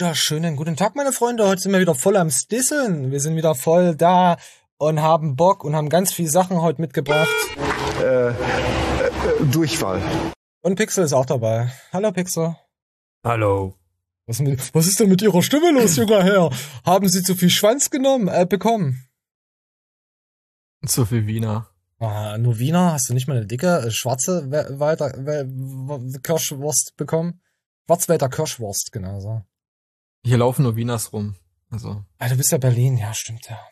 Wunderschönen guten Tag, meine Freunde. Heute sind wir wieder voll am Stisseln. Wir sind wieder voll da und haben Bock und haben ganz viele Sachen heute mitgebracht. Durchfall. Und Pixel ist auch dabei. Hallo Pixel. Hallo. Was ist denn mit Ihrer Stimme los, junger Herr? Haben Sie zu viel Schwanz bekommen? Zu viel Wiener. Ah, nur Wiener? Hast du nicht mal eine dicke, schwarze Kirschwurst bekommen? Schwarzwälder Kirschwurst, genau so. Hier laufen nur Wieners rum. Also. Ah, du bist ja Berlin, ja, stimmt ja.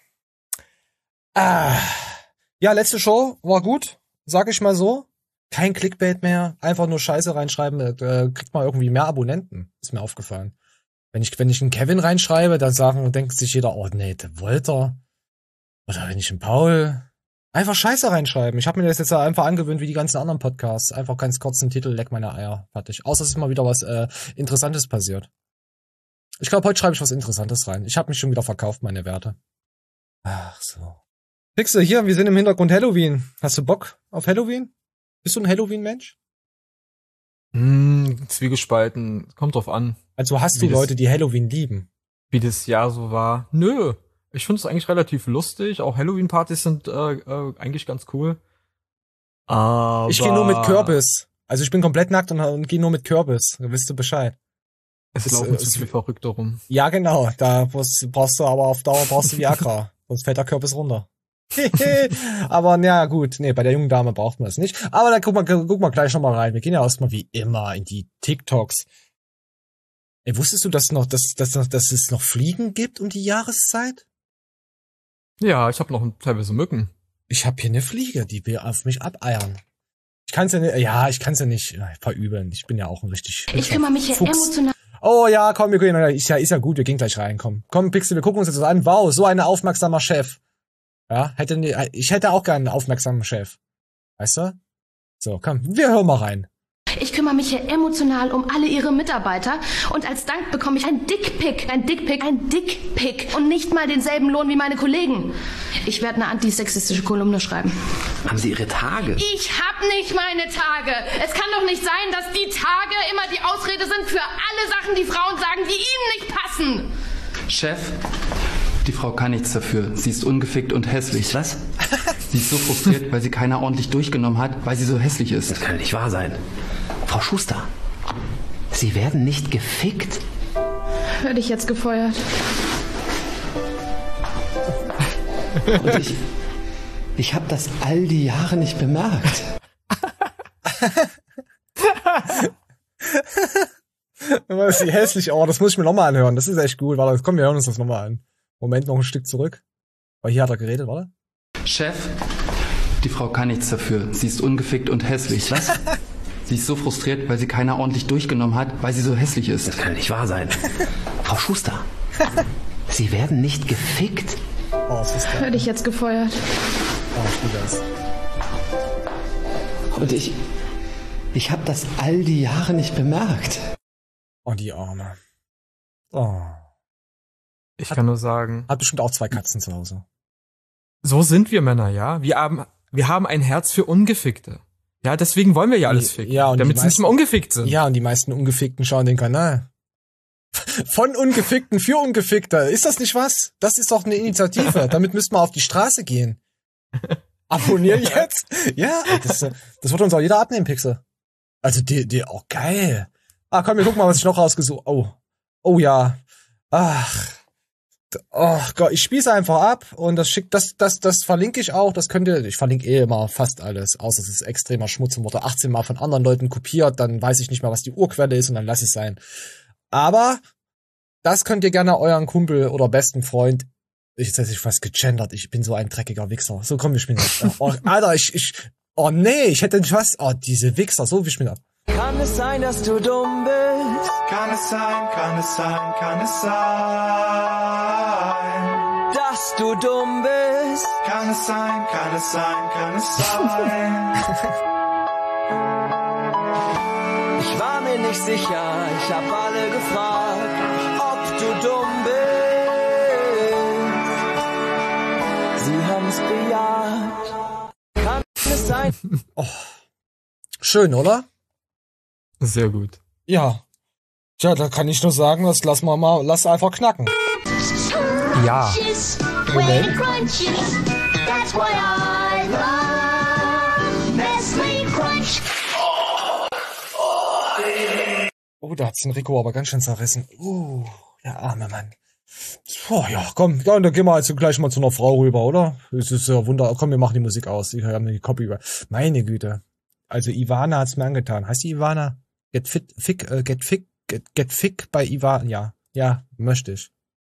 Ja, letzte Show war gut, sag ich mal so. Kein Clickbait mehr, einfach nur Scheiße reinschreiben, kriegt man irgendwie mehr Abonnenten, ist mir aufgefallen. Wenn ich einen Kevin reinschreibe, dann denkt sich jeder, oh nee, der Wolter. Oder wenn ich einen Paul, einfach Scheiße reinschreiben. Ich habe mir das jetzt einfach angewöhnt wie die ganzen anderen Podcasts. Einfach ganz kurzen Titel, leck meine Eier, fertig. Außer es ist mal wieder was Interessantes passiert. Ich glaube, heute schreibe ich was Interessantes rein. Ich habe mich schon wieder verkauft, meine Werte. Ach so. Pixel, hier, wir sind im Hintergrund Halloween. Hast du Bock auf Halloween? Bist du ein Halloween-Mensch? Zwiegespalten. Kommt drauf an. Also hast du Leute, die Halloween lieben? Wie das Jahr so war? Nö. Ich finde es eigentlich relativ lustig. Auch Halloween-Partys sind eigentlich ganz cool. Aber ich gehe nur mit Kürbis. Also ich bin komplett nackt und gehe nur mit Kürbis. Da wisst du Bescheid. Es laufen zu viele Verrückte rum. Ja, genau. Da brauchst du aber auf Dauer Viagra. Sonst fällt der Kürbis runter. Aber na gut, nee, bei der jungen Dame braucht man es nicht. Aber da guck mal gleich nochmal rein. Wir gehen ja erstmal wie immer in die TikToks. Ey, wusstest du, dass es noch Fliegen gibt um die Jahreszeit? Ja, ich habe noch teilweise Mücken. Ich habe hier eine Fliege, die will auf mich abeiern. Ich kann's ja nicht verübeln. Ich bin ja auch ein richtig Ich kümmere mich hier emotional. Oh ja, komm, wir gehen, ist ja gut, wir gehen gleich rein, komm. Komm, Pixel, wir gucken uns jetzt das an. Wow, so ein aufmerksamer Chef. Ja, ich hätte auch gerne einen aufmerksamen Chef. Weißt du? So, komm, wir hören mal rein. Ich kümmere mich hier emotional um alle ihre Mitarbeiter und als Dank bekomme ich ein Dickpick. Und nicht mal denselben Lohn wie meine Kollegen. Ich werde eine antisexistische Kolumne schreiben. Haben Sie Ihre Tage? Ich hab nicht meine Tage. Es kann doch nicht sein, dass die Tage immer die Ausrede sind für alle Sachen, die Frauen sagen, die ihnen nicht passen. Chef, die Frau kann nichts dafür. Sie ist ungefickt und hässlich. Was? Sie ist so frustriert, weil sie keiner ordentlich durchgenommen hat, weil sie so hässlich ist. Das kann nicht wahr sein. Frau Schuster, Sie werden nicht gefickt? Werde ich jetzt gefeuert. Und ich habe das all die Jahre nicht bemerkt. Was ist die hässlich? Oh, das muss ich mir nochmal anhören. Das ist echt gut. Warte, komm, wir hören uns das nochmal an. Moment, noch ein Stück zurück. Weil hier hat er geredet, warte. Chef, die Frau kann nichts dafür. Sie ist ungefickt und hässlich. Was? Sie ist so frustriert, weil sie keiner ordentlich durchgenommen hat, weil sie so hässlich ist. Das kann nicht wahr sein. Frau Schuster, Sie werden nicht gefickt? Oh, was ist das? Werde ich jetzt gefeuert. Oh, ich liebe das. Und ich habe das all die Jahre nicht bemerkt. Oh, die Arme. Oh. Ich kann nur sagen. Hat bestimmt auch 2 Katzen zu Hause. So sind wir Männer, ja. Wir haben ein Herz für Ungefickte. Ja, deswegen wollen wir ja alles ficken. Ja, und damit sie nicht mal ungefickt sind. Ja, und die meisten Ungefickten schauen den Kanal. Von Ungefickten für Ungefickte. Ist das nicht was? Das ist doch eine Initiative. Damit müssten wir auf die Straße gehen. Abonnieren jetzt? Ja, das wird uns auch jeder abnehmen, Pixel. Also oh, geil. Komm, wir gucken mal, was ich noch rausgesucht. Oh ja. Ach. Oh Gott, ich spieße einfach ab und das verlinke ich auch, ich verlinke immer fast alles, außer es ist extremer Schmutz und wurde 18 Mal von anderen Leuten kopiert, dann weiß ich nicht mehr, was die Urquelle ist und dann lass es sein. Aber das könnt ihr gerne euren Kumpel oder besten Freund, jetzt hätte ich fast gegendert, ich bin so ein dreckiger Wichser. So, komm, wir spielen das. Oh, Alter, oh nee, ich hätte nicht was, diese Wichser, so, wir spielen ab. Kann es sein, dass du dumm bist? Kann es sein, dass du dumm bist? Kann es sein. Ich war mir nicht sicher, ich hab alle gefragt, ob du dumm bist. Sie haben's bejaht. Kann es sein? Oh. Schön, oder? Sehr gut. Ja. Tja, da kann ich nur sagen, das lass einfach knacken. Ja. Moment. Oh, da hat's den Rico aber ganz schön zerrissen. Der arme Mann. Oh ja, komm, ja, dann gehen wir also gleich mal zu einer Frau rüber, oder? Es ist ja wunderbar. Komm, wir machen die Musik aus. Ich habe die Copy über. Meine Güte. Also Ivana hat's mir angetan. Heißt die Ivana? Get fick bei Ivana. Ja. Ja, möchte ich.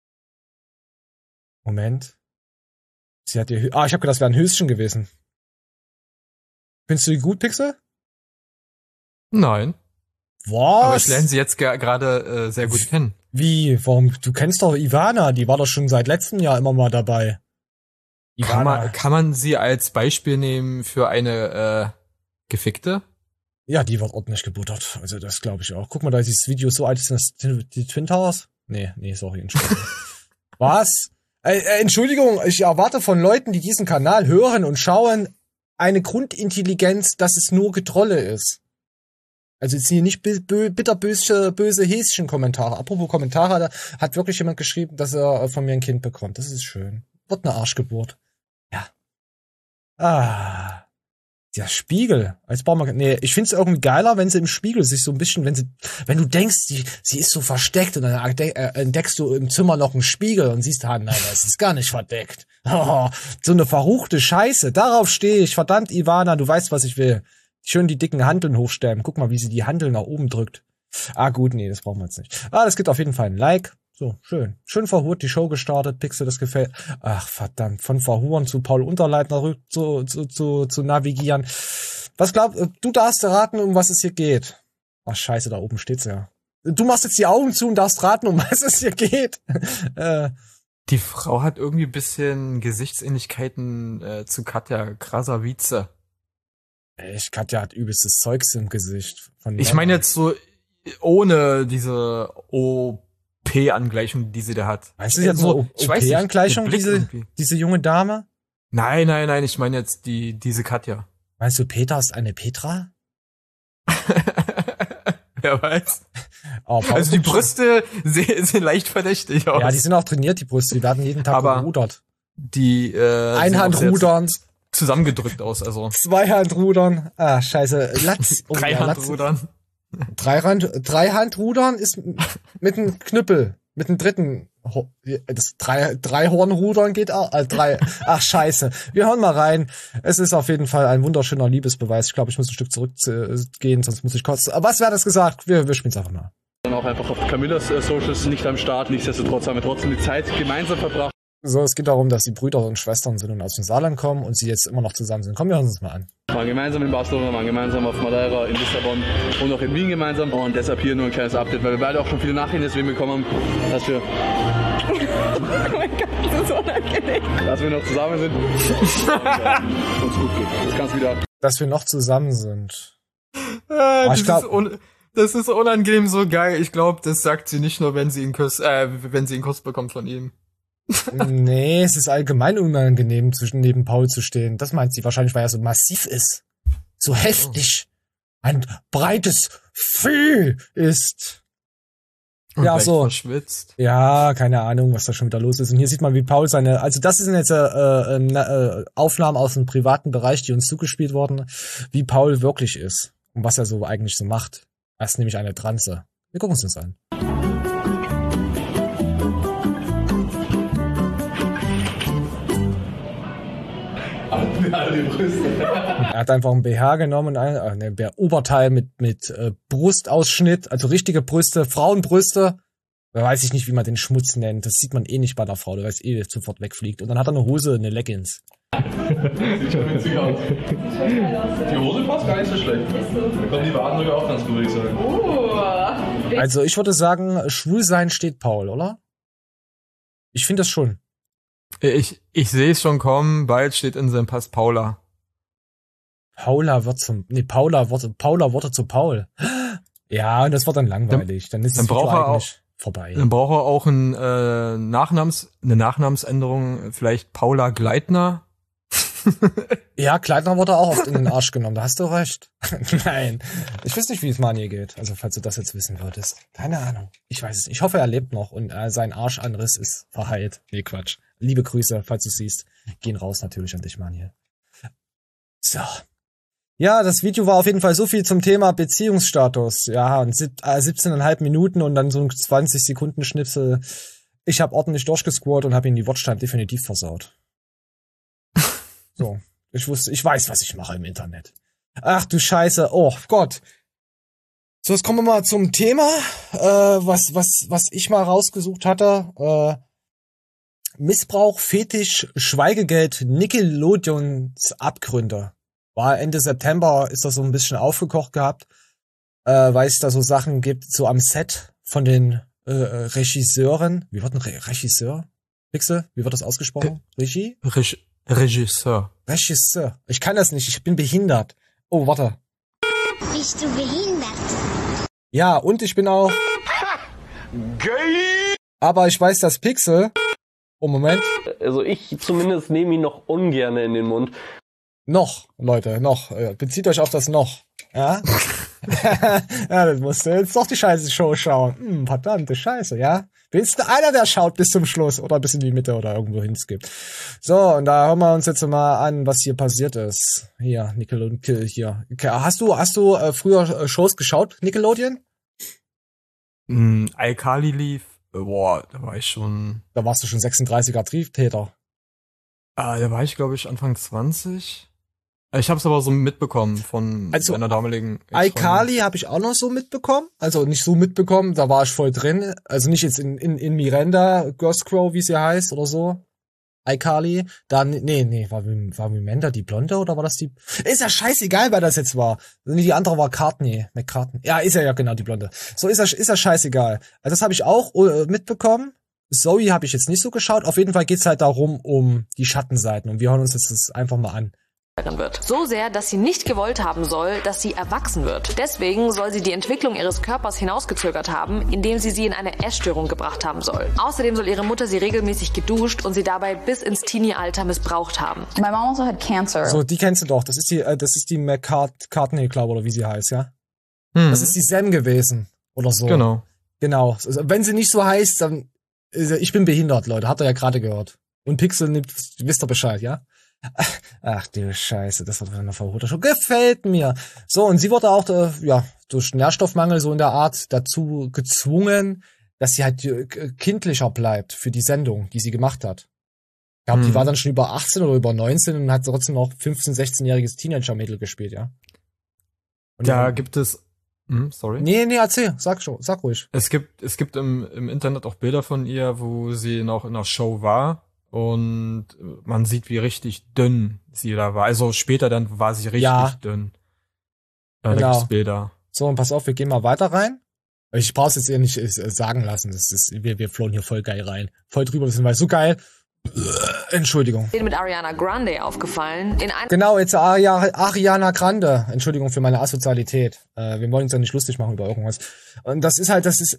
Moment. Sie hat ihr ich habe gedacht, das wäre ein Höschen gewesen. Findest du die gut, Pixel? Nein. Was? Aber ich lerne sie jetzt gerade sehr gut kennen. Wie? Warum? Du kennst doch Ivana, die war doch schon seit letztem Jahr immer mal dabei. Ivana. Kann man sie als Beispiel nehmen für eine Gefickte? Ja, die wird ordentlich gebuttert. Also das glaube ich auch. Guck mal, da ist dieses Video so alt, ist das die Twin Towers? Nee, sorry, Entschuldigung. Was? Entschuldigung, ich erwarte von Leuten, die diesen Kanal hören und schauen, eine Grundintelligenz, dass es nur Getrolle ist. Also jetzt hier nicht bitterböse Häschen-Kommentare. Apropos Kommentare, da hat wirklich jemand geschrieben, dass er von mir ein Kind bekommt. Das ist schön. Wird eine Arschgeburt. Ja. Der Spiegel. Ich find's irgendwie geiler, wenn sie im Spiegel sich so ein bisschen, wenn du denkst, sie ist so versteckt und dann entdeckst du im Zimmer noch einen Spiegel und siehst, nein, das ist gar nicht verdeckt. Oh, so eine verruchte Scheiße. Darauf stehe ich. Verdammt, Ivana, du weißt, was ich will. Schön die dicken Hanteln hochstellen. Guck mal, wie sie die Hanteln nach oben drückt. Gut, nee, das brauchen wir jetzt nicht. Das gibt auf jeden Fall ein Like. So, schön. Schön verhurt die Show gestartet. Pixel, das gefällt. Ach, verdammt. Von Verhuren zu Paul Unterleitner zu navigieren. Was du darfst raten, um was es hier geht. Ach, scheiße, da oben steht's ja. Du machst jetzt die Augen zu und darfst raten, um was es hier geht. Die Frau hat irgendwie ein bisschen Gesichtsähnlichkeiten zu Katja Krasavice. Echt, Katja hat übelstes Zeugs im Gesicht. Ich meine jetzt so ohne diese OP-Angleichung, die sie da hat. Meinst du jetzt so OP-Angleichung, diese junge Dame? Nein, ich meine jetzt diese Katja. Meinst du, Peter ist eine Petra? Wer weiß. Also die Brüste sind leicht verdächtig aus. Ja, die sind auch trainiert, die Brüste. Die werden jeden Tag gerudert. Die Einhandrudern. Zusammengedrückt aus, also. Zweihandrudern. Scheiße. Latz. Dreihandrudern. Dreihandrudern ist mit einem Knüppel. Mit einem dritten. Das Dreihornrudern geht auch. Scheiße. Wir hören mal rein. Es ist auf jeden Fall ein wunderschöner Liebesbeweis. Ich glaube, ich muss ein Stück zurückgehen, sonst muss ich kotzen. Aber was wäre das gesagt? Wir spielen's einfach mal. Dann auch einfach auf Camillas Socials nicht am Start. Nichtsdestotrotz haben wir trotzdem die Zeit gemeinsam verbracht. So, es geht darum, dass sie Brüder und Schwestern sind und aus dem Saarland kommen und sie jetzt immer noch zusammen sind. Komm, wir hören uns mal an. Wir waren gemeinsam in Barcelona, waren gemeinsam auf Madeira, in Lissabon und auch in Wien gemeinsam. Und deshalb hier nur ein kleines Update, weil wir beide auch schon viele Nachrichten deswegen bekommen haben, dass wir... Oh mein Gott, das ist unangenehm. Dass wir noch zusammen sind. Und uns gut geht. Das kannst wieder... Dass wir noch zusammen sind. Das ist unangenehm so geil. Ich glaube, das sagt sie nicht nur, wenn sie einen Kuss bekommt von ihm. Nee, es ist allgemein unangenehm, neben Paul zu stehen. Das meint sie wahrscheinlich, weil er so massiv ist. So heftig. Ein breites Vieh ist. Und ja, so. Verschwitzt. Ja, keine Ahnung, was da schon wieder los ist. Und hier sieht man, wie Paul also das sind jetzt Aufnahmen aus dem privaten Bereich, die uns zugespielt wurden, wie Paul wirklich ist. Und was er so eigentlich so macht. Er ist nämlich eine Transe. Wir gucken uns das an. Er hat einfach ein BH genommen, ein Oberteil mit Brustausschnitt, also richtige Brüste, Frauenbrüste. Da weiß ich nicht, wie man den Schmutz nennt. Das sieht man eh nicht bei der Frau, weil es eh sofort wegfliegt. Und dann hat er eine Hose, eine Leggings. Sieht schon witzig aus. Die Hose passt gar nicht so schlecht. Da kommen die Waden sogar auch ganz gut, würde ich sagen. Also ich würde sagen, Schwulsein steht Paul, oder? Ich finde das schon. Ich sehe es schon kommen, bald steht in seinem Pass Paula. Paula wird zu Paul. Ja, und das wird dann langweilig. Dann ist es eigentlich vorbei. Dann braucht er auch eine Nachnamensänderung, vielleicht Paula Gleitner. Ja, Kleidner wurde auch oft in den Arsch genommen, da hast du recht. Nein, ich weiß nicht, wie es Mani geht, also falls du das jetzt wissen würdest. Keine Ahnung, ich weiß es nicht. Ich hoffe, er lebt noch und sein Arschanriss ist verheilt. Nee, Quatsch. Liebe Grüße, falls du siehst, gehen raus natürlich an dich, Mani. So. Ja, das Video war auf jeden Fall so viel zum Thema Beziehungsstatus. Ja, und 17,5 Minuten und dann so ein 20 Sekunden Schnipsel. Ich habe ordentlich durchgescrollt und habe ihn die Watchtime definitiv versaut. So, ich weiß, was ich mache im Internet. Ach du Scheiße, oh Gott. So, jetzt kommen wir mal zum Thema, was ich mal rausgesucht hatte. Missbrauch, Fetisch, Schweigegeld, Nickelodeons Abgründe. War Ende September, ist das so ein bisschen aufgekocht gehabt, weil es da so Sachen gibt, so am Set von den Regisseuren. Wie wird ein Regisseur? Pixel? Wie wird das ausgesprochen? Regie? Regisseur. Regisseur. Ich kann das nicht, ich bin behindert. Oh, warte. Bist du behindert? Ja, und ich bin auch... Gay! Aber ich weiß, dass Pixel... Oh, Moment. Also ich zumindest nehme ihn noch ungern in den Mund. Noch, Leute, noch. Bezieht euch auf das noch. Ja? Ja, das musst du jetzt doch die Scheiße-Show schauen. Verdammte Scheiße, ja? Bist du einer, der schaut bis zum Schluss oder bis in die Mitte oder irgendwo hinskippt. So, und da hören wir uns jetzt mal an, was hier passiert ist. Hier, Nickelodeon, hier. Hast du früher Shows geschaut, Nickelodeon? iCarly lief. Boah, da war ich schon... Da warst du schon 36er Triebtäter. Da war ich, glaube ich, Anfang 20. Ich habe es aber so mitbekommen von einer damaligen iCarly habe ich auch noch so mitbekommen. Also nicht so mitbekommen, da war ich voll drin. Also nicht jetzt in Miranda, Cosgrove, wie sie heißt oder so. iCarly. Dann, nee, war Miranda die Blonde oder war das die... Ist ja scheißegal, wer das jetzt war. Nee, die andere war McCartney. Ja, ist ja genau die Blonde. So, ist ja scheißegal. Also das habe ich auch mitbekommen. Zoe habe ich jetzt nicht so geschaut. Auf jeden Fall geht's halt darum, um die Schattenseiten. Und wir hören uns jetzt das einfach mal an. Wird. So sehr, dass sie nicht gewollt haben soll, dass sie erwachsen wird. Deswegen soll sie die Entwicklung ihres Körpers hinausgezögert haben, indem sie in eine Essstörung gebracht haben soll. Außerdem soll ihre Mutter sie regelmäßig geduscht und sie dabei bis ins Teenie-Alter missbraucht haben. My mom also had cancer. So, die kennst du doch. Das ist die McCartney, glaube ich, oder wie sie heißt, ja? Das ist die Sam gewesen. Oder so. Genau. Also, wenn sie nicht so heißt, dann... Ich bin behindert, Leute. Habt ihr ja gerade gehört. Und Pixel wisst ihr Bescheid, ja? Ach du Scheiße, das wird eine verholte Show. Gefällt mir. So, und sie wurde auch, durch Nährstoffmangel so in der Art dazu gezwungen, dass sie halt kindlicher bleibt für die Sendung, die sie gemacht hat. Ich glaube, die war dann schon über 18 oder über 19 und hat trotzdem noch 15-, 16-jähriges Teenager-Mädel gespielt, ja? Und da gibt es... sorry? Nee, erzähl. Sag ruhig. Es gibt im Internet auch Bilder von ihr, wo sie noch in der Show war. Und man sieht, wie richtig dünn sie da war. Also später dann war sie richtig dünn. Da genau. gibt's Bilder. So, und pass auf, wir gehen mal weiter rein. Ich brauch's jetzt eher nicht sagen lassen. Wir flohen hier voll geil rein. Voll drüber, das ist so geil. Entschuldigung. Mit Ariana Grande aufgefallen. Genau, jetzt Ariana Grande. Entschuldigung für meine Asozialität. Wir wollen uns ja nicht lustig machen über irgendwas. Und das ist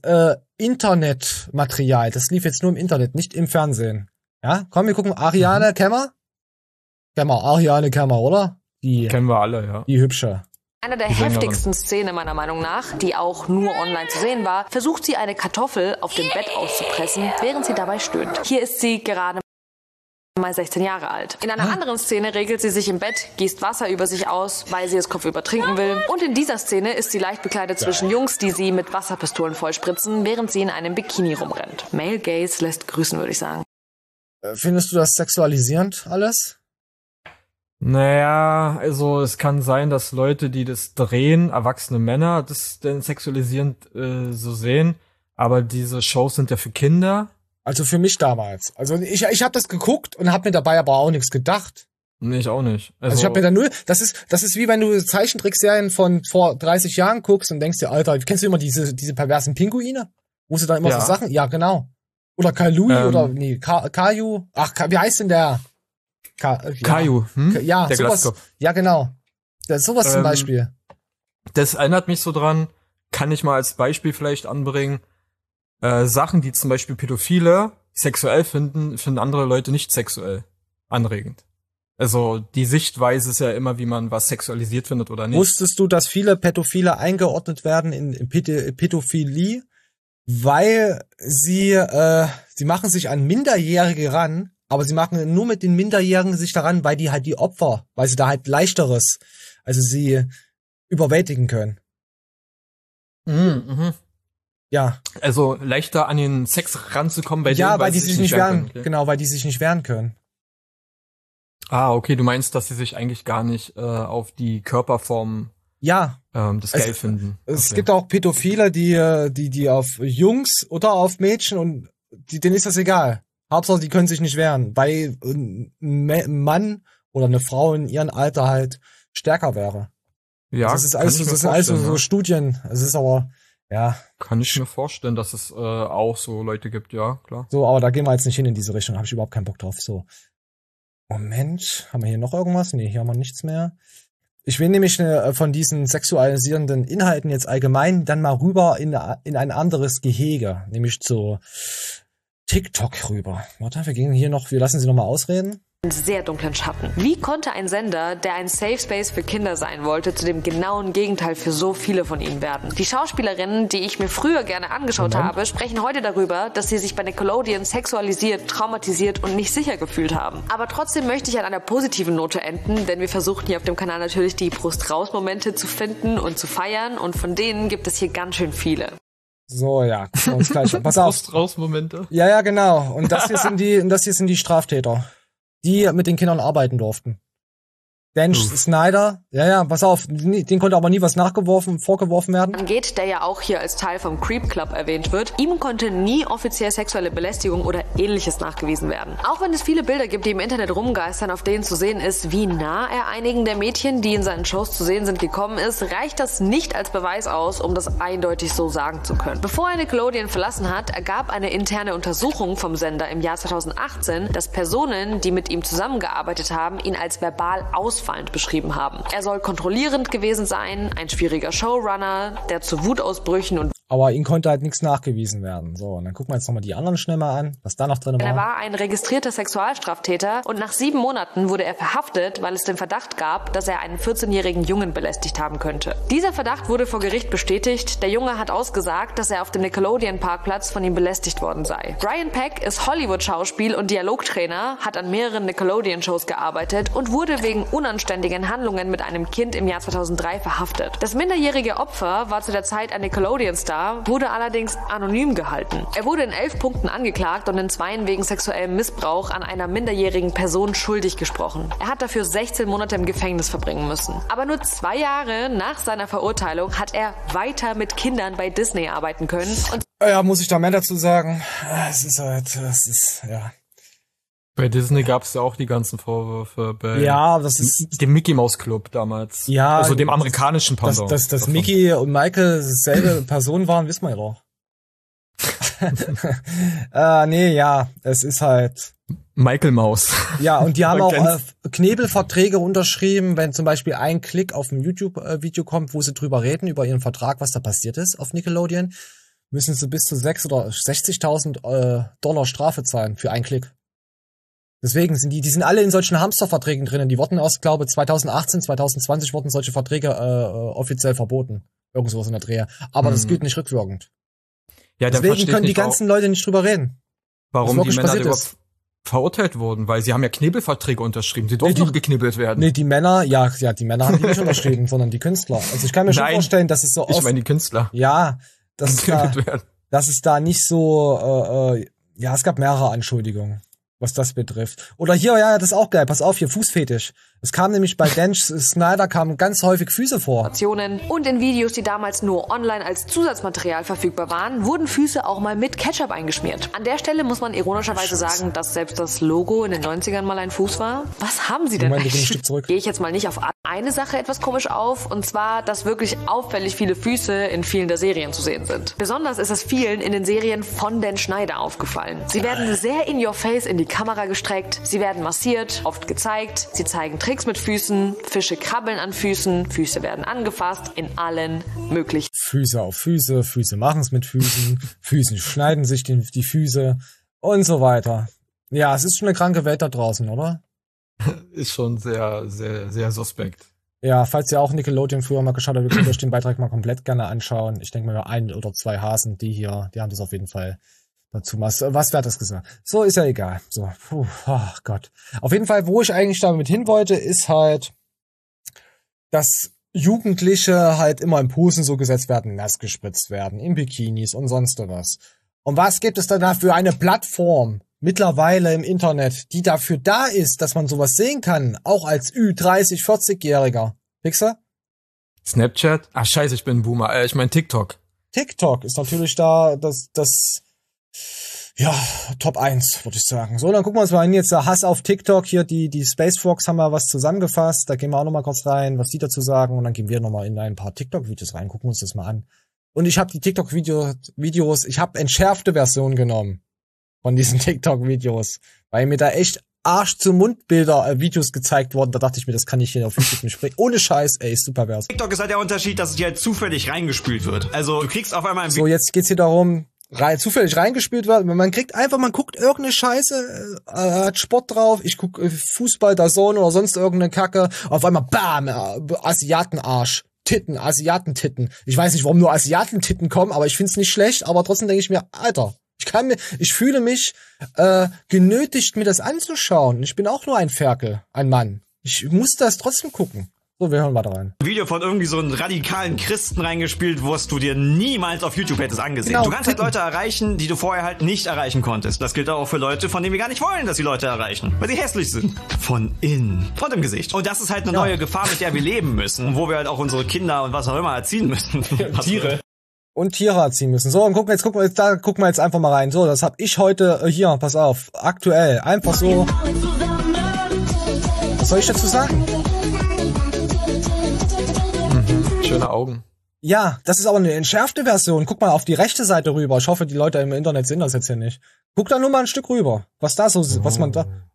Internetmaterial. Das lief jetzt nur im Internet, nicht im Fernsehen. Ja, komm, wir gucken. Ariane Kemmer, oder? Die kennen wir alle, ja. Die hübsche. Einer der heftigsten Szenen meiner Meinung nach, die auch nur online zu sehen war, versucht sie eine Kartoffel auf dem Bett auszupressen, während sie dabei stöhnt. Hier ist sie gerade mal 16 Jahre alt. In einer anderen Szene regelt sie sich im Bett, gießt Wasser über sich aus, weil sie es kopfüber trinken will. Und in dieser Szene ist sie leicht bekleidet zwischen Jungs, die sie mit Wasserpistolen vollspritzen, während sie in einem Bikini rumrennt. Male Gaze lässt grüßen, würde ich sagen. Findest du das sexualisierend alles? Naja, also es kann sein, dass Leute, die das drehen, erwachsene Männer, das denn sexualisierend so sehen. Aber diese Shows sind ja für Kinder. Also für mich damals. Also ich habe das geguckt und habe mir dabei aber auch nichts gedacht. Nee, ich auch nicht. Also ich habe mir da null. Das ist wie wenn du Zeichentrickserien von vor 30 Jahren guckst und denkst dir, Alter, kennst du immer diese perversen Pinguine? Wo sie dann immer so Sachen. Ja, genau. Oder Kalui oder Caillou. Ach, wie heißt denn der? Caillou. Ja, der sowas. Glaskopf. Ja, genau. Das ist sowas zum Beispiel. Das erinnert mich so dran. Kann ich mal als Beispiel vielleicht anbringen. Sachen, die zum Beispiel Pädophile sexuell finden andere Leute nicht sexuell anregend. Also die Sichtweise ist ja immer, wie man was sexualisiert findet oder nicht. Wusstest du, dass viele Pädophile eingeordnet werden in Pädophilie, weil sie machen sich an Minderjährige ran, aber sie machen nur mit den Minderjährigen sich daran, weil die halt die Opfer, weil sie da halt leichteres, also sie überwältigen können. Ja. Also leichter an den Sex ranzukommen bei denen, ja, weil die sich nicht wehren. Okay. Genau, weil die sich nicht wehren können. Ah, okay, du meinst, dass sie sich eigentlich gar nicht auf die Körperform das geil finden. Es gibt auch Pädophile, die auf Jungs oder auf Mädchen und denen ist das egal. Hauptsache, die können sich nicht wehren, weil ein Mann oder eine Frau in ihrem Alter halt stärker wäre. Ja, das ist alles, das sind alles so Studien. Es ist aber, ja. Kann ich mir vorstellen, dass es auch so Leute gibt, ja, klar. So, aber da gehen wir jetzt nicht hin in diese Richtung, habe ich überhaupt keinen Bock drauf. So. Moment, haben wir hier noch irgendwas? Nee, hier haben wir nichts mehr. Ich will nämlich von diesen sexualisierenden Inhalten jetzt allgemein dann mal rüber in ein anderes Gehege, nämlich zu TikTok rüber. Warte, wir lassen sie noch mal ausreden. Sehr dunklen Schatten. Wie konnte ein Sender, der ein Safe Space für Kinder sein wollte, zu dem genauen Gegenteil für so viele von ihnen werden? Die Schauspielerinnen, die ich mir früher gerne angeschaut habe, sprechen heute darüber, dass sie sich bei Nickelodeon sexualisiert, traumatisiert und nicht sicher gefühlt haben. Aber trotzdem möchte ich an einer positiven Note enden, denn wir versuchen hier auf dem Kanal natürlich die Brust-raus-Momente zu finden und zu feiern und von denen gibt es hier ganz schön viele. So, ja, uns gleich. Pass auf. Brust-raus-Momente? Ja, genau. Und das hier sind die Straftäter, die mit den Kindern arbeiten durften. Dan Snyder, pass auf, den konnte aber nie was vorgeworfen werden. Angeht, der ja auch hier als Teil vom Creep Club erwähnt wird, ihm konnte nie offiziell sexuelle Belästigung oder ähnliches nachgewiesen werden. Auch wenn es viele Bilder gibt, die im Internet rumgeistern, auf denen zu sehen ist, wie nah er einigen der Mädchen, die in seinen Shows zu sehen sind, gekommen ist, reicht das nicht als Beweis aus, um das eindeutig so sagen zu können. Bevor er Nickelodeon verlassen hat, ergab eine interne Untersuchung vom Sender im Jahr 2018, dass Personen, die mit ihm zusammengearbeitet haben, ihn als verbal ausfallend beschrieben haben. Er soll kontrollierend gewesen sein, ein schwieriger Showrunner, der zu Wutausbrüchen und aber ihm konnte halt nichts nachgewiesen werden. So, und dann gucken wir jetzt nochmal die anderen schnell mal an, was da noch drin war. Er war ein registrierter Sexualstraftäter und nach 7 Monaten wurde er verhaftet, weil es den Verdacht gab, dass er einen 14-jährigen Jungen belästigt haben könnte. Dieser Verdacht wurde vor Gericht bestätigt. Der Junge hat ausgesagt, dass er auf dem Nickelodeon-Parkplatz von ihm belästigt worden sei. Brian Peck ist Hollywood-Schauspiel- und Dialogtrainer, hat an mehreren Nickelodeon-Shows gearbeitet und wurde wegen unanständigen Handlungen mit einem Kind im Jahr 2003 verhaftet. Das minderjährige Opfer war zu der Zeit ein Nickelodeon-Star, wurde allerdings anonym gehalten. Er wurde in 11 Punkten angeklagt und in 2 wegen sexuellem Missbrauch an einer minderjährigen Person schuldig gesprochen. Er hat dafür 16 Monate im Gefängnis verbringen müssen. Aber nur 2 Jahre nach seiner Verurteilung hat er weiter mit Kindern bei Disney arbeiten können. Und ja, muss ich da mehr dazu sagen? Bei Disney gab es ja auch die ganzen Vorwürfe bei das ist dem Mickey Mouse Club damals. Ja, also dem amerikanischen Pendant. Dass Mickey und Michael dieselbe Person waren, wissen wir ja doch. Es ist halt Michael Maus. Ja, und die haben auch Knebelverträge unterschrieben, wenn zum Beispiel ein Klick auf ein YouTube-Video kommt, wo sie drüber reden, über ihren Vertrag, was da passiert ist auf Nickelodeon, müssen sie bis zu 6.000 oder 60.000 Dollar Strafe zahlen für einen Klick. Deswegen sind die sind alle in solchen Hamsterverträgen drinnen. Die wurden aus, glaube 2018, 2020 wurden solche Verträge offiziell verboten. Irgendwas in der Dreh. Aber das gilt nicht rückwirkend. Ja, deswegen können die ganzen Leute nicht drüber reden. Warum die Männer überhaupt verurteilt wurden? Weil sie haben ja Knebelverträge unterschrieben. Sie durften doch geknebelt werden. Nee, die Männer, die Männer haben die nicht unterschrieben, sondern die Künstler. Also ich kann mir schon vorstellen, dass es so oft... Ich meine die Künstler. Ja, dass es da nicht so... es gab mehrere Anschuldigungen, was das betrifft. Oder hier, das ist auch geil, pass auf, hier, Fußfetisch. Es kam nämlich bei Dan Snyder kamen ganz häufig Füße vor. Und in Videos, die damals nur online als Zusatzmaterial verfügbar waren, wurden Füße auch mal mit Ketchup eingeschmiert. An der Stelle muss man ironischerweise sagen, dass selbst das Logo in den 90ern mal ein Fuß war. Was haben sie denn eigentlich? Gehe ich jetzt mal nicht auf eine Sache etwas komisch auf, und zwar, dass wirklich auffällig viele Füße in vielen der Serien zu sehen sind. Besonders ist es vielen in den Serien von Dan Snyder aufgefallen. Sie werden sehr in your face in die Kamera gestreckt, sie werden massiert, oft gezeigt, sie zeigen Tricks mit Füßen, Fische krabbeln an Füßen, Füße werden angefasst, in allen möglichen. Füße auf Füße, Füße machen es mit Füßen, Füßen schneiden sich die Füße und so weiter. Ja, es ist schon eine kranke Welt da draußen, oder? Ist schon sehr, sehr, sehr suspekt. Ja, falls ihr auch Nickelodeon früher mal geschaut habt, ihr könnt euch den Beitrag mal komplett gerne anschauen. Ich denke mal, 1 oder 2 Hasen, die haben das auf jeden Fall dazu. Was wer hat das gesagt? So, ist ja egal. So, oh Gott. Auf jeden Fall, wo ich eigentlich damit hin wollte, ist halt, dass Jugendliche halt immer in Posen so gesetzt werden, nass gespritzt werden, in Bikinis und sonst was. Und was gibt es da für eine Plattform mittlerweile im Internet, die dafür da ist, dass man sowas sehen kann, auch als Ü30, 40-Jähriger? Fixer? Snapchat? Ach scheiße, ich bin ein Boomer. Ich mein TikTok. TikTok ist natürlich da das Top 1, würde ich sagen. So, dann gucken wir uns mal hin. Jetzt der Hass auf TikTok. Hier, die Space Frogs haben mal was zusammengefasst. Da gehen wir auch noch mal kurz rein, was die dazu sagen. Und dann gehen wir noch mal in ein paar TikTok-Videos rein. Gucken wir uns das mal an. Und ich habe die TikTok-Videos, ich habe entschärfte Version genommen von diesen TikTok-Videos, weil mir da echt Arsch-zu-Mund-Bilder, Videos gezeigt wurden. Da dachte ich mir, das kann ich hier auf YouTube nicht bringen. Ohne Scheiß, ey, super wär's. TikTok ist halt der Unterschied, dass es dir halt zufällig reingespült wird. Also, du kriegst auf einmal ein So, jetzt geht's hier darum, zufällig reingespült wird. Man guckt irgendeine Scheiße, hat Sport drauf, ich guck Fußball, DAZN oder sonst irgendeine Kacke. Auf einmal, bam, Asiatenarsch. Asiatentitten. Ich weiß nicht, warum nur Asiatentitten kommen, aber ich find's nicht schlecht, aber trotzdem denke ich mir, Alter, ich fühle mich genötigt, mir das anzuschauen. Ich bin auch nur ein Ferkel, ein Mann. Ich muss das trotzdem gucken. So, wir hören weiter rein. Video von irgendwie so einem radikalen Christen reingespielt, was du dir niemals auf YouTube hättest angesehen. Genau, du kannst halt Leute erreichen, die du vorher halt nicht erreichen konntest. Das gilt auch für Leute, von denen wir gar nicht wollen, dass sie Leute erreichen, weil sie hässlich sind. Von innen und im Gesicht. Und das ist halt eine neue Gefahr, mit der wir leben müssen. Und wo wir halt auch unsere Kinder und was auch immer erziehen müssen. Tiere. Und Tiere erziehen müssen. So, und gucken wir jetzt einfach mal rein. So, das hab ich heute hier, pass auf, aktuell, einfach so. Was soll ich dazu sagen? Schöne Augen. Ja, das ist aber eine entschärfte Version. Guck mal auf die rechte Seite rüber. Ich hoffe, die Leute im Internet sehen das jetzt hier nicht. Guck da nur mal ein Stück rüber. Was man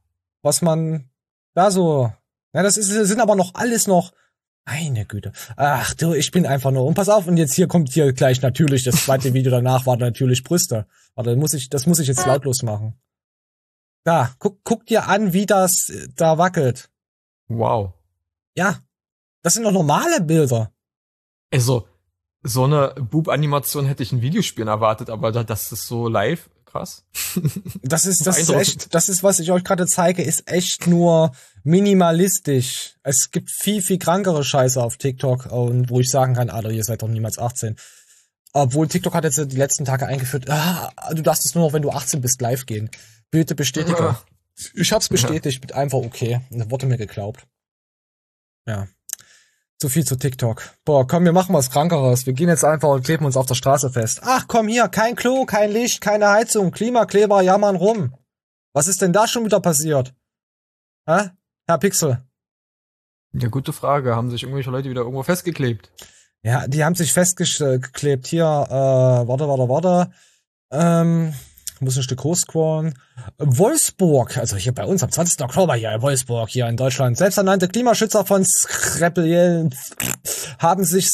da so, ja, sind aber noch alles noch, meine Güte. Ach du, ich bin einfach nur, und pass auf, und jetzt kommt hier gleich natürlich, das zweite Video danach war natürlich Brüste. Warte, das muss ich jetzt lautlos machen. Da, guck dir an, wie das da wackelt. Wow. Ja, das sind doch normale Bilder. Also, so eine Boob-Animation hätte ich in Videospielen erwartet, aber das ist so live, krass. Das ist echt, was ich euch gerade zeige, ist echt nur minimalistisch. Es gibt viel, viel krankere Scheiße auf TikTok, und wo ich sagen kann, Alter, ihr seid doch niemals 18. Obwohl TikTok hat jetzt die letzten Tage eingeführt, du darfst es nur noch, wenn du 18 bist, live gehen. Bitte bestätige. Ich hab's bestätigt, mit einfach okay. Und da wurde mir geglaubt. Ja. So viel zu TikTok. Boah, komm, wir machen was Krankeres. Wir gehen jetzt einfach und kleben uns auf der Straße fest. Ach komm hier, kein Klo, kein Licht, keine Heizung, Klimakleber jammern rum. Was ist denn da schon wieder passiert? Hä? Herr Pixel? Ja, gute Frage. Haben sich irgendwelche Leute wieder irgendwo festgeklebt? Ja, die haben sich festgeklebt. Hier, warte. Muss ein Stück hochscrollen. Wolfsburg, also hier bei uns am 20. Oktober hier in Wolfsburg, hier in Deutschland. Selbsternannte Klimaschützer von Skrepel haben sich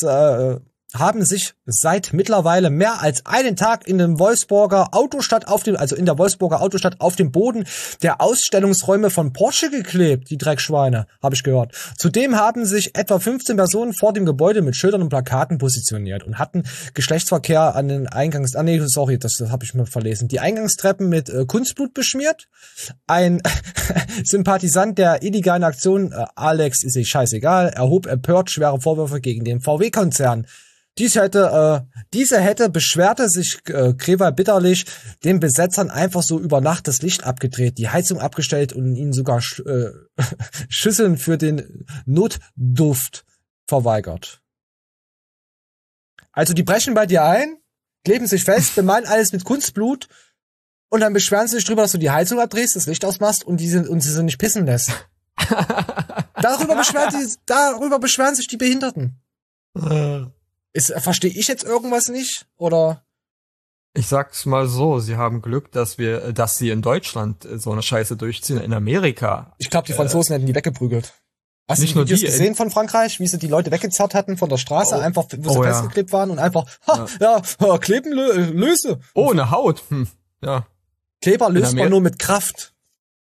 seit mittlerweile mehr als einen Tag in der Wolfsburger Autostadt auf dem Boden der Ausstellungsräume von Porsche geklebt, die Dreckschweine, habe ich gehört. Zudem haben sich etwa 15 Personen vor dem Gebäude mit Schildern und Plakaten positioniert und hatten Geschlechtsverkehr an den das habe ich mir verlesen. Die Eingangstreppen mit Kunstblut beschmiert. Ein Sympathisant der illegalen Aktion, Alex ist sich scheißegal, erhob empört schwere Vorwürfe gegen den VW-Konzern. Diese hätte, beschwerte sich Kreval bitterlich, den Besetzern einfach so über Nacht das Licht abgedreht, die Heizung abgestellt und ihnen sogar Schüsseln für den Notduft verweigert. Also die brechen bei dir ein, kleben sich fest, bemalen alles mit Kunstblut und dann beschweren sie sich drüber, dass du die Heizung abdrehst, das Licht ausmachst und sie sind nicht pissen lässt. Darüber beschweren sich die Behinderten. Verstehe ich jetzt irgendwas nicht? Oder? Ich sag's mal so, sie haben Glück, dass sie in Deutschland so eine Scheiße durchziehen. In Amerika. Ich glaube, die Franzosen hätten die weggeprügelt. Hast du die Videos gesehen von Frankreich, wie sie die Leute weggezerrt hatten von der Straße, einfach, wo sie festgeklebt waren und einfach, kleben, löse. Ohne Haut. Ja. Kleber löst man nur mit Kraft.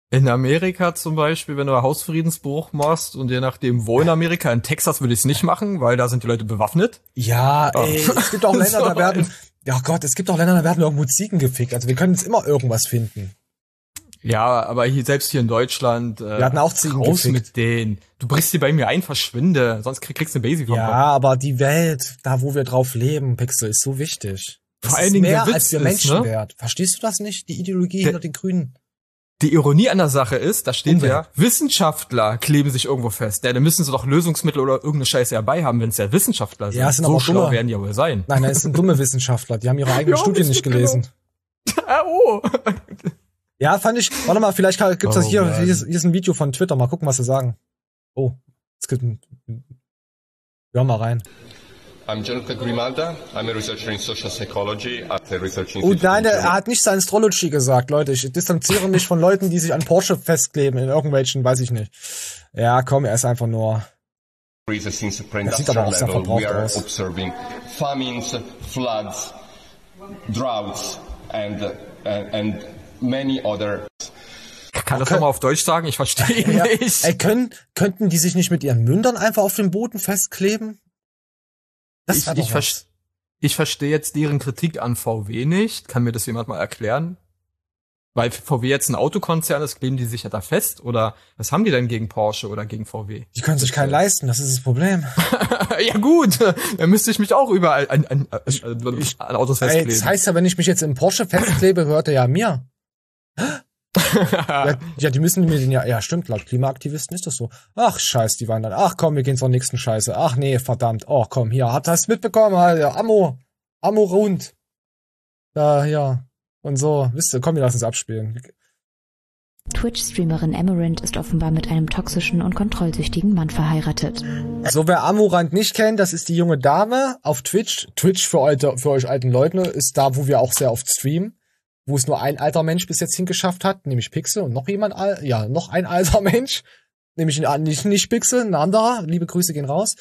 In Amerika zum Beispiel, wenn du Hausfriedensbruch machst und je nachdem wo in Amerika, in Texas würde ich es nicht machen, weil da sind die Leute bewaffnet. Ja, ey, es gibt auch Länder, da werden, ja Gott, es gibt auch Länder, da werden irgendwo Ziegen gefickt. Also wir können jetzt immer irgendwas finden. Ja, aber selbst hier in Deutschland, wir hatten auch Ziegen raus gefickt. mit denen. Du brichst dir bei mir ein, verschwinde, sonst kriegst du eine Basic vom Ja, Kopf. aber die Welt, da wo wir drauf leben, Pixel, ist so wichtig. Vor allen Dingen mehr der Witz als wir ist, Menschen ne? wert. Verstehst du das nicht? Die Ideologie hinter den Grünen. Die Ironie an der Sache ist, da steht Umwelt. ja, Wissenschaftler kleben sich irgendwo fest. Ja, dann müssen sie doch Lösungsmittel oder irgendeine Scheiße dabei haben, wenn es ja Wissenschaftler sind. Ja, es sind so aber schlau dumme. werden die ja wohl sein. Nein, das sind dumme Wissenschaftler. Die haben ihre eigenen Ja, Studien nicht gelesen. Oh. Ja, fand ich. Warte mal, vielleicht gibt's das hier. Mann. Hier ist ein Video von Twitter. Mal gucken, was sie sagen. Oh, es gibt ein. Hör mal rein. I'm Gianluca Grimalda. I'm a researcher in social psychology at the Research Oh Institute. nein, er hat nicht Scientology gesagt, Leute. Ich distanziere mich von Leuten, die sich an Porsche festkleben in irgendwelchen, weiß ich nicht. Ja, komm, er ist einfach nur. Since the Das sieht aber auch sehr pre-industrial level, verbraucht we are aus. observing famines, floods, droughts and many other. Kann das nochmal auf Deutsch sagen? Ich verstehe ihn Ja, nicht. ey, könnten die sich nicht mit ihren Mündern einfach auf den Boden festkleben? Das wär doch was. Ich verstehe jetzt deren Kritik an VW nicht. Kann mir das jemand mal erklären? Weil VW jetzt ein Autokonzern ist, kleben die sich ja da fest? Oder was haben die denn gegen Porsche oder gegen VW? Die können sich keinen leisten, das ist das Problem. Ja gut, dann müsste ich mich auch überall an Autos Ey, festkleben. das heißt ja, wenn ich mich jetzt im Porsche festklebe, gehört er ja mir. Ja, die müssen mir den ja, stimmt, laut Klimaaktivisten ist das so. Ach, scheiß, die waren dann, ach komm, wir gehen zur nächsten Scheiße. Ach nee, verdammt, oh komm, hier, hast du mitbekommen, Alter, Ammo rund. Da, ja, und so, wisst ihr, komm, wir lassen es abspielen. Twitch-Streamerin Amarant ist offenbar mit einem toxischen und kontrollsüchtigen Mann verheiratet. So, wer Amorant nicht kennt, das ist die junge Dame auf Twitch. Twitch für euch alten Leute ist da, wo wir auch sehr oft streamen. Wo es nur ein alter Mensch bis jetzt hingeschafft hat, nämlich Pixel und noch jemand, noch ein alter Mensch, nämlich nicht Pixel, ein anderer, liebe Grüße gehen raus.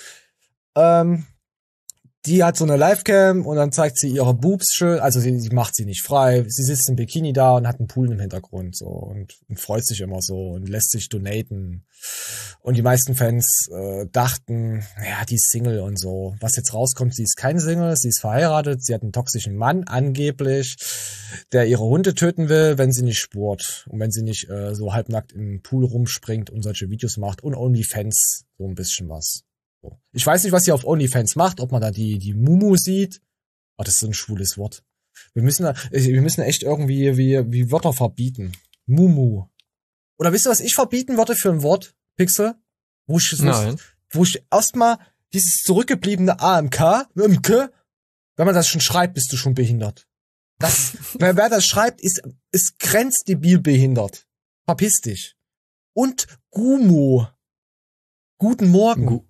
Die hat so eine Livecam und dann zeigt sie ihre Boobs schön, also sie macht sie nicht frei, sie sitzt im Bikini da und hat einen Pool im Hintergrund so und freut sich immer so und lässt sich donaten. Und die meisten Fans dachten, ja, die ist Single und so. Was jetzt rauskommt, sie ist kein Single, sie ist verheiratet, sie hat einen toxischen Mann angeblich, der ihre Hunde töten will, wenn sie nicht spurt und wenn sie nicht so halbnackt im Pool rumspringt und solche Videos macht und OnlyFans so ein bisschen was. So. Ich weiß nicht, was sie auf OnlyFans macht, ob man da die Mumu sieht. Oh, das ist so ein schwules Wort. Wir müssen echt irgendwie wie Wörter verbieten. Mumu. Oder wisst ihr, was ich verbieten würde für ein Wort, Pixel? Wo ich erstmal dieses zurückgebliebene AMK, wenn man das schon schreibt, bist du schon behindert. Wer das schreibt, ist grenzdebil behindert. Verpiss dich. Und Gumo. Guten Morgen.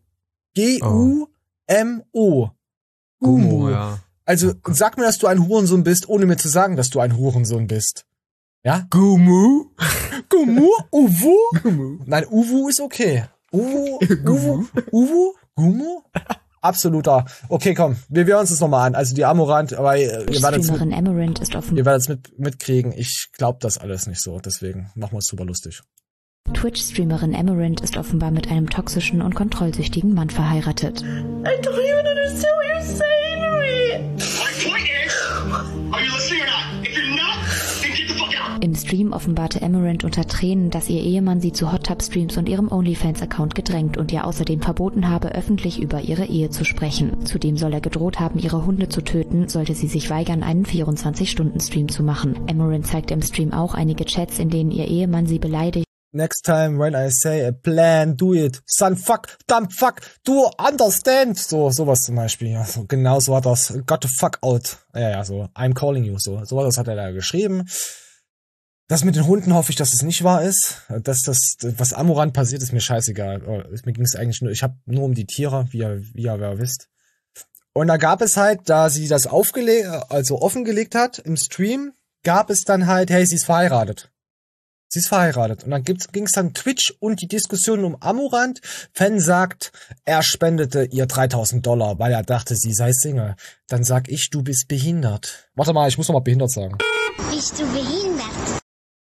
G-U-M-O. Gumo, ja. Also, sag mir, dass du ein Hurensohn bist, ohne mir zu sagen, dass du ein Hurensohn bist. Ja? Gumu? Gumu? Uwu? Gumu. Nein, Uwu ist okay. Uwu? Gumu? Absoluter. Okay, komm, wir hören uns das nochmal an. Also die Amorant, aber ihr werdet es mitkriegen. Ich glaube das alles nicht so, deswegen machen wir uns super lustig. Twitch-Streamerin Amarant ist offenbar mit einem toxischen und kontrollsüchtigen Mann verheiratet. I don't even understand what you're saying to me. My point is, are you listening or not? If you're not, then get the fuck out. Im Stream offenbarte Amarant unter Tränen, dass ihr Ehemann sie zu Hot-Tub-Streams und ihrem OnlyFans-Account gedrängt und ihr außerdem verboten habe, öffentlich über ihre Ehe zu sprechen. Zudem soll er gedroht haben, ihre Hunde zu töten, sollte sie sich weigern, einen 24-Stunden-Stream zu machen. Amarant zeigte im Stream auch einige Chats, in denen ihr Ehemann sie beleidigt. Next time when I say a plan, do it. Son, fuck, dumb fuck, do understand. Sowas zum Beispiel. Ja, so, genau so hat das. Got the fuck out. Ja, so. I'm calling you. Sowas hat er da geschrieben. Das mit den Hunden hoffe ich, dass es nicht wahr ist. Was Amorant passiert, ist mir scheißegal. Mir ging es eigentlich nur, ich habe nur um die Tiere, wie ihr wisst. Und da gab es halt, da sie das offengelegt hat im Stream, gab es dann halt, hey, sie ist verheiratet. Sie ist verheiratet. Und dann ging es dann Twitch und die Diskussion um Amorant. Fan sagt, er spendete ihr $3.000, weil er dachte, sie sei Single. Dann sag ich, du bist behindert. Warte mal, ich muss noch mal behindert sagen. Bist du behindert?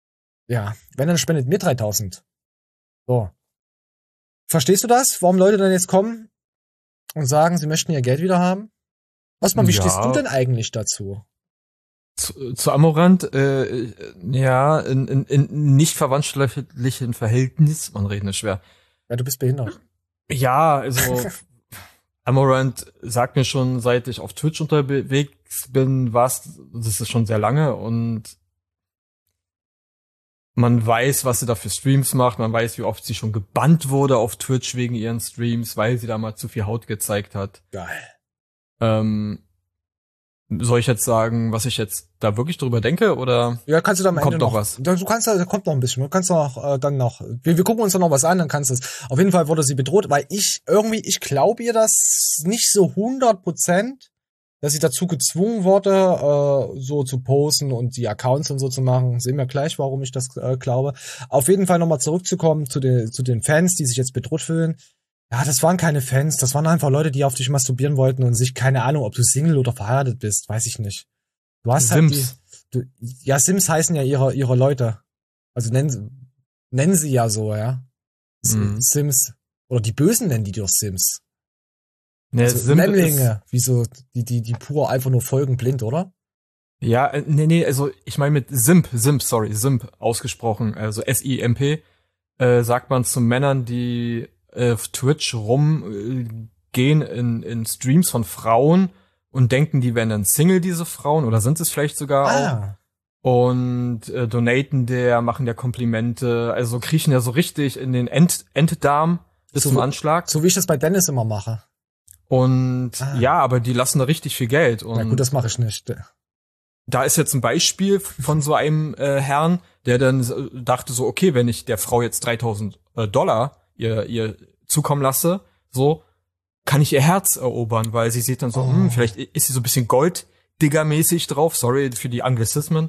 Ja, wenn, dann spendet mir 3.000. So. Verstehst du das? Warum Leute dann jetzt kommen und sagen, sie möchten ihr Geld wieder haben? Osman, wie stehst du denn eigentlich dazu? Zu Amorant, ja, in nicht verwandtschaftlichen Verhältnis, man redet nicht schwer. Ja, du bist behindert. Ja, also Amorant sagt mir schon, seit ich auf Twitch unterwegs bin, das ist schon sehr lange und man weiß, was sie da für Streams macht, man weiß, wie oft sie schon gebannt wurde auf Twitch wegen ihren Streams, weil sie da mal zu viel Haut gezeigt hat. Geil. Soll ich jetzt sagen, was ich jetzt da wirklich drüber denke, oder? Ja, kannst du da am Ende kommt noch was? Du kannst, da kommt noch ein bisschen. Du kannst noch, dann noch, wir gucken uns da noch was an, dann kannst du es. Auf jeden Fall wurde sie bedroht, weil ich glaube ihr das nicht so 100%, dass sie dazu gezwungen wurde, so zu posten und die Accounts und so zu machen. Sehen wir gleich, warum ich das glaube. Auf jeden Fall nochmal zurückzukommen zu den Fans, die sich jetzt bedroht fühlen. Ja, das waren keine Fans, das waren einfach Leute, die auf dich masturbieren wollten und sich, keine Ahnung, ob du Single oder verheiratet bist, weiß ich nicht. Du hast Sims. halt ja, Sims heißen ja ihre Leute. Also nennen sie ja so, ja. Sims. Oder die Bösen nennen die doch Sims. Ne, also Memlinge, wie so, die pur einfach nur folgen blind, oder? Ja, nee, also ich meine mit Simp ausgesprochen, also S-I-M-P, sagt man zu Männern, die auf Twitch rumgehen in Streams von Frauen und denken, die wären dann Single, diese Frauen, oder sind es vielleicht sogar auch. Und donaten machen der Komplimente, also kriechen ja so richtig in den Enddarm bis zum Anschlag. So wie ich das bei Dennis immer mache. Und ja, aber die lassen da richtig viel Geld. Und ja gut, das mache ich nicht. Da ist jetzt ein Beispiel von so einem Herrn, der dann dachte so, okay, wenn ich der Frau jetzt $3.000 ihr zukommen lasse, so kann ich ihr Herz erobern, weil sie sieht dann so, vielleicht ist sie so ein bisschen Gold-Digger-mäßig drauf, sorry für die Anglizismen,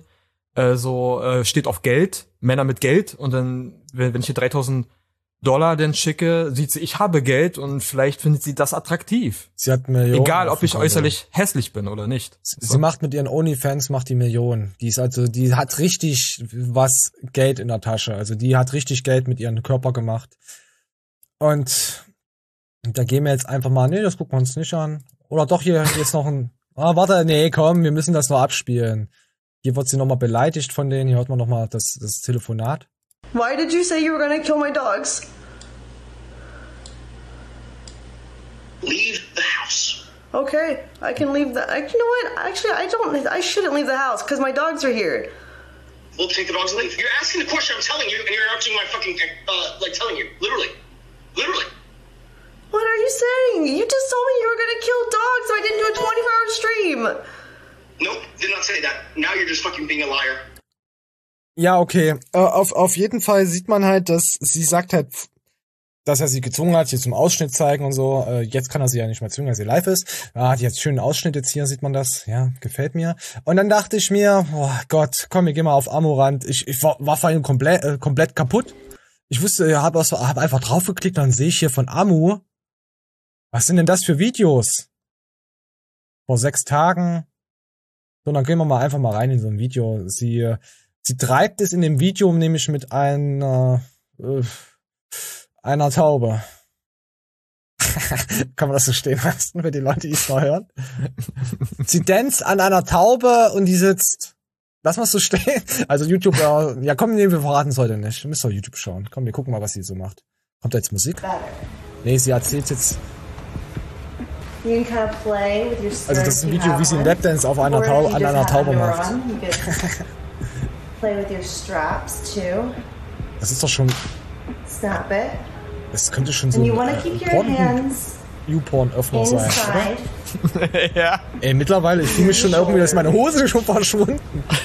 steht auf Geld, Männer mit Geld, und dann, wenn ich ihr $3.000 dann schicke, sieht sie, ich habe Geld, und vielleicht findet sie das attraktiv. Sie hat Millionen. Egal, ob ich äußerlich hässlich bin oder nicht. Sie macht mit ihren OnlyFans, die Millionen. Die hat richtig was Geld in der Tasche. Also die hat richtig Geld mit ihrem Körper gemacht. Und da gehen wir jetzt einfach mal, nee, das gucken wir uns nicht an. Oder doch, hier jetzt noch warte, nee, komm, wir müssen das noch abspielen. Hier wird sie nochmal beleidigt von denen, hier hört man nochmal das Telefonat. Why did you say you were gonna kill my dogs? Leave the house. Okay, I can leave you know what? Actually, I shouldn't leave the house because my dogs are here. We'll take the dogs and leave. You're asking the question I'm telling you, and you're interrupting my fucking, telling you. Literally. What are you saying? You just told me you were gonna kill dogs, so I didn't do a 24-hour stream. Nope, did not say that. Now you're just fucking being a liar. Ja, okay. Auf jeden Fall sieht man halt, dass sie sagt halt, dass er sie gezwungen hat, hier zum Ausschnitt zeigen und so. Jetzt kann er sie ja nicht mehr zwingen, weil sie live ist. Ja, die hat schönen Ausschnitt jetzt hier, sieht man das. Ja, gefällt mir. Und dann dachte ich mir, oh Gott, komm, wir gehen mal auf Amorant. Ich war vorhin komplett kaputt. Ich wusste, hab einfach draufgeklickt, dann sehe ich hier von Amu. Was sind denn das für Videos? Vor 6 Tagen. So, dann gehen wir mal einfach mal rein in so ein Video. Sie treibt es in dem Video nämlich mit einer Taube. Kann man das so stehen lassen für die Leute, die es noch hören? Sie danst an einer Taube und die sitzt. Lass mal so stehen. Also YouTube, ja komm, nee, wir verraten es heute nicht. Wir müssen doch YouTube schauen. Komm, wir gucken mal, was sie so macht. Kommt da jetzt Musik? Nee, sie erzählt jetzt. Also das ist ein Video, wie sie einen Lapdance auf an einer Taube macht. Das ist doch schon... Das könnte schon so ein YouPorn-Öffner sein, oder? Ja. Ey, mittlerweile, ich fühle mich schon irgendwie, dass meine Hose schon verschwunden.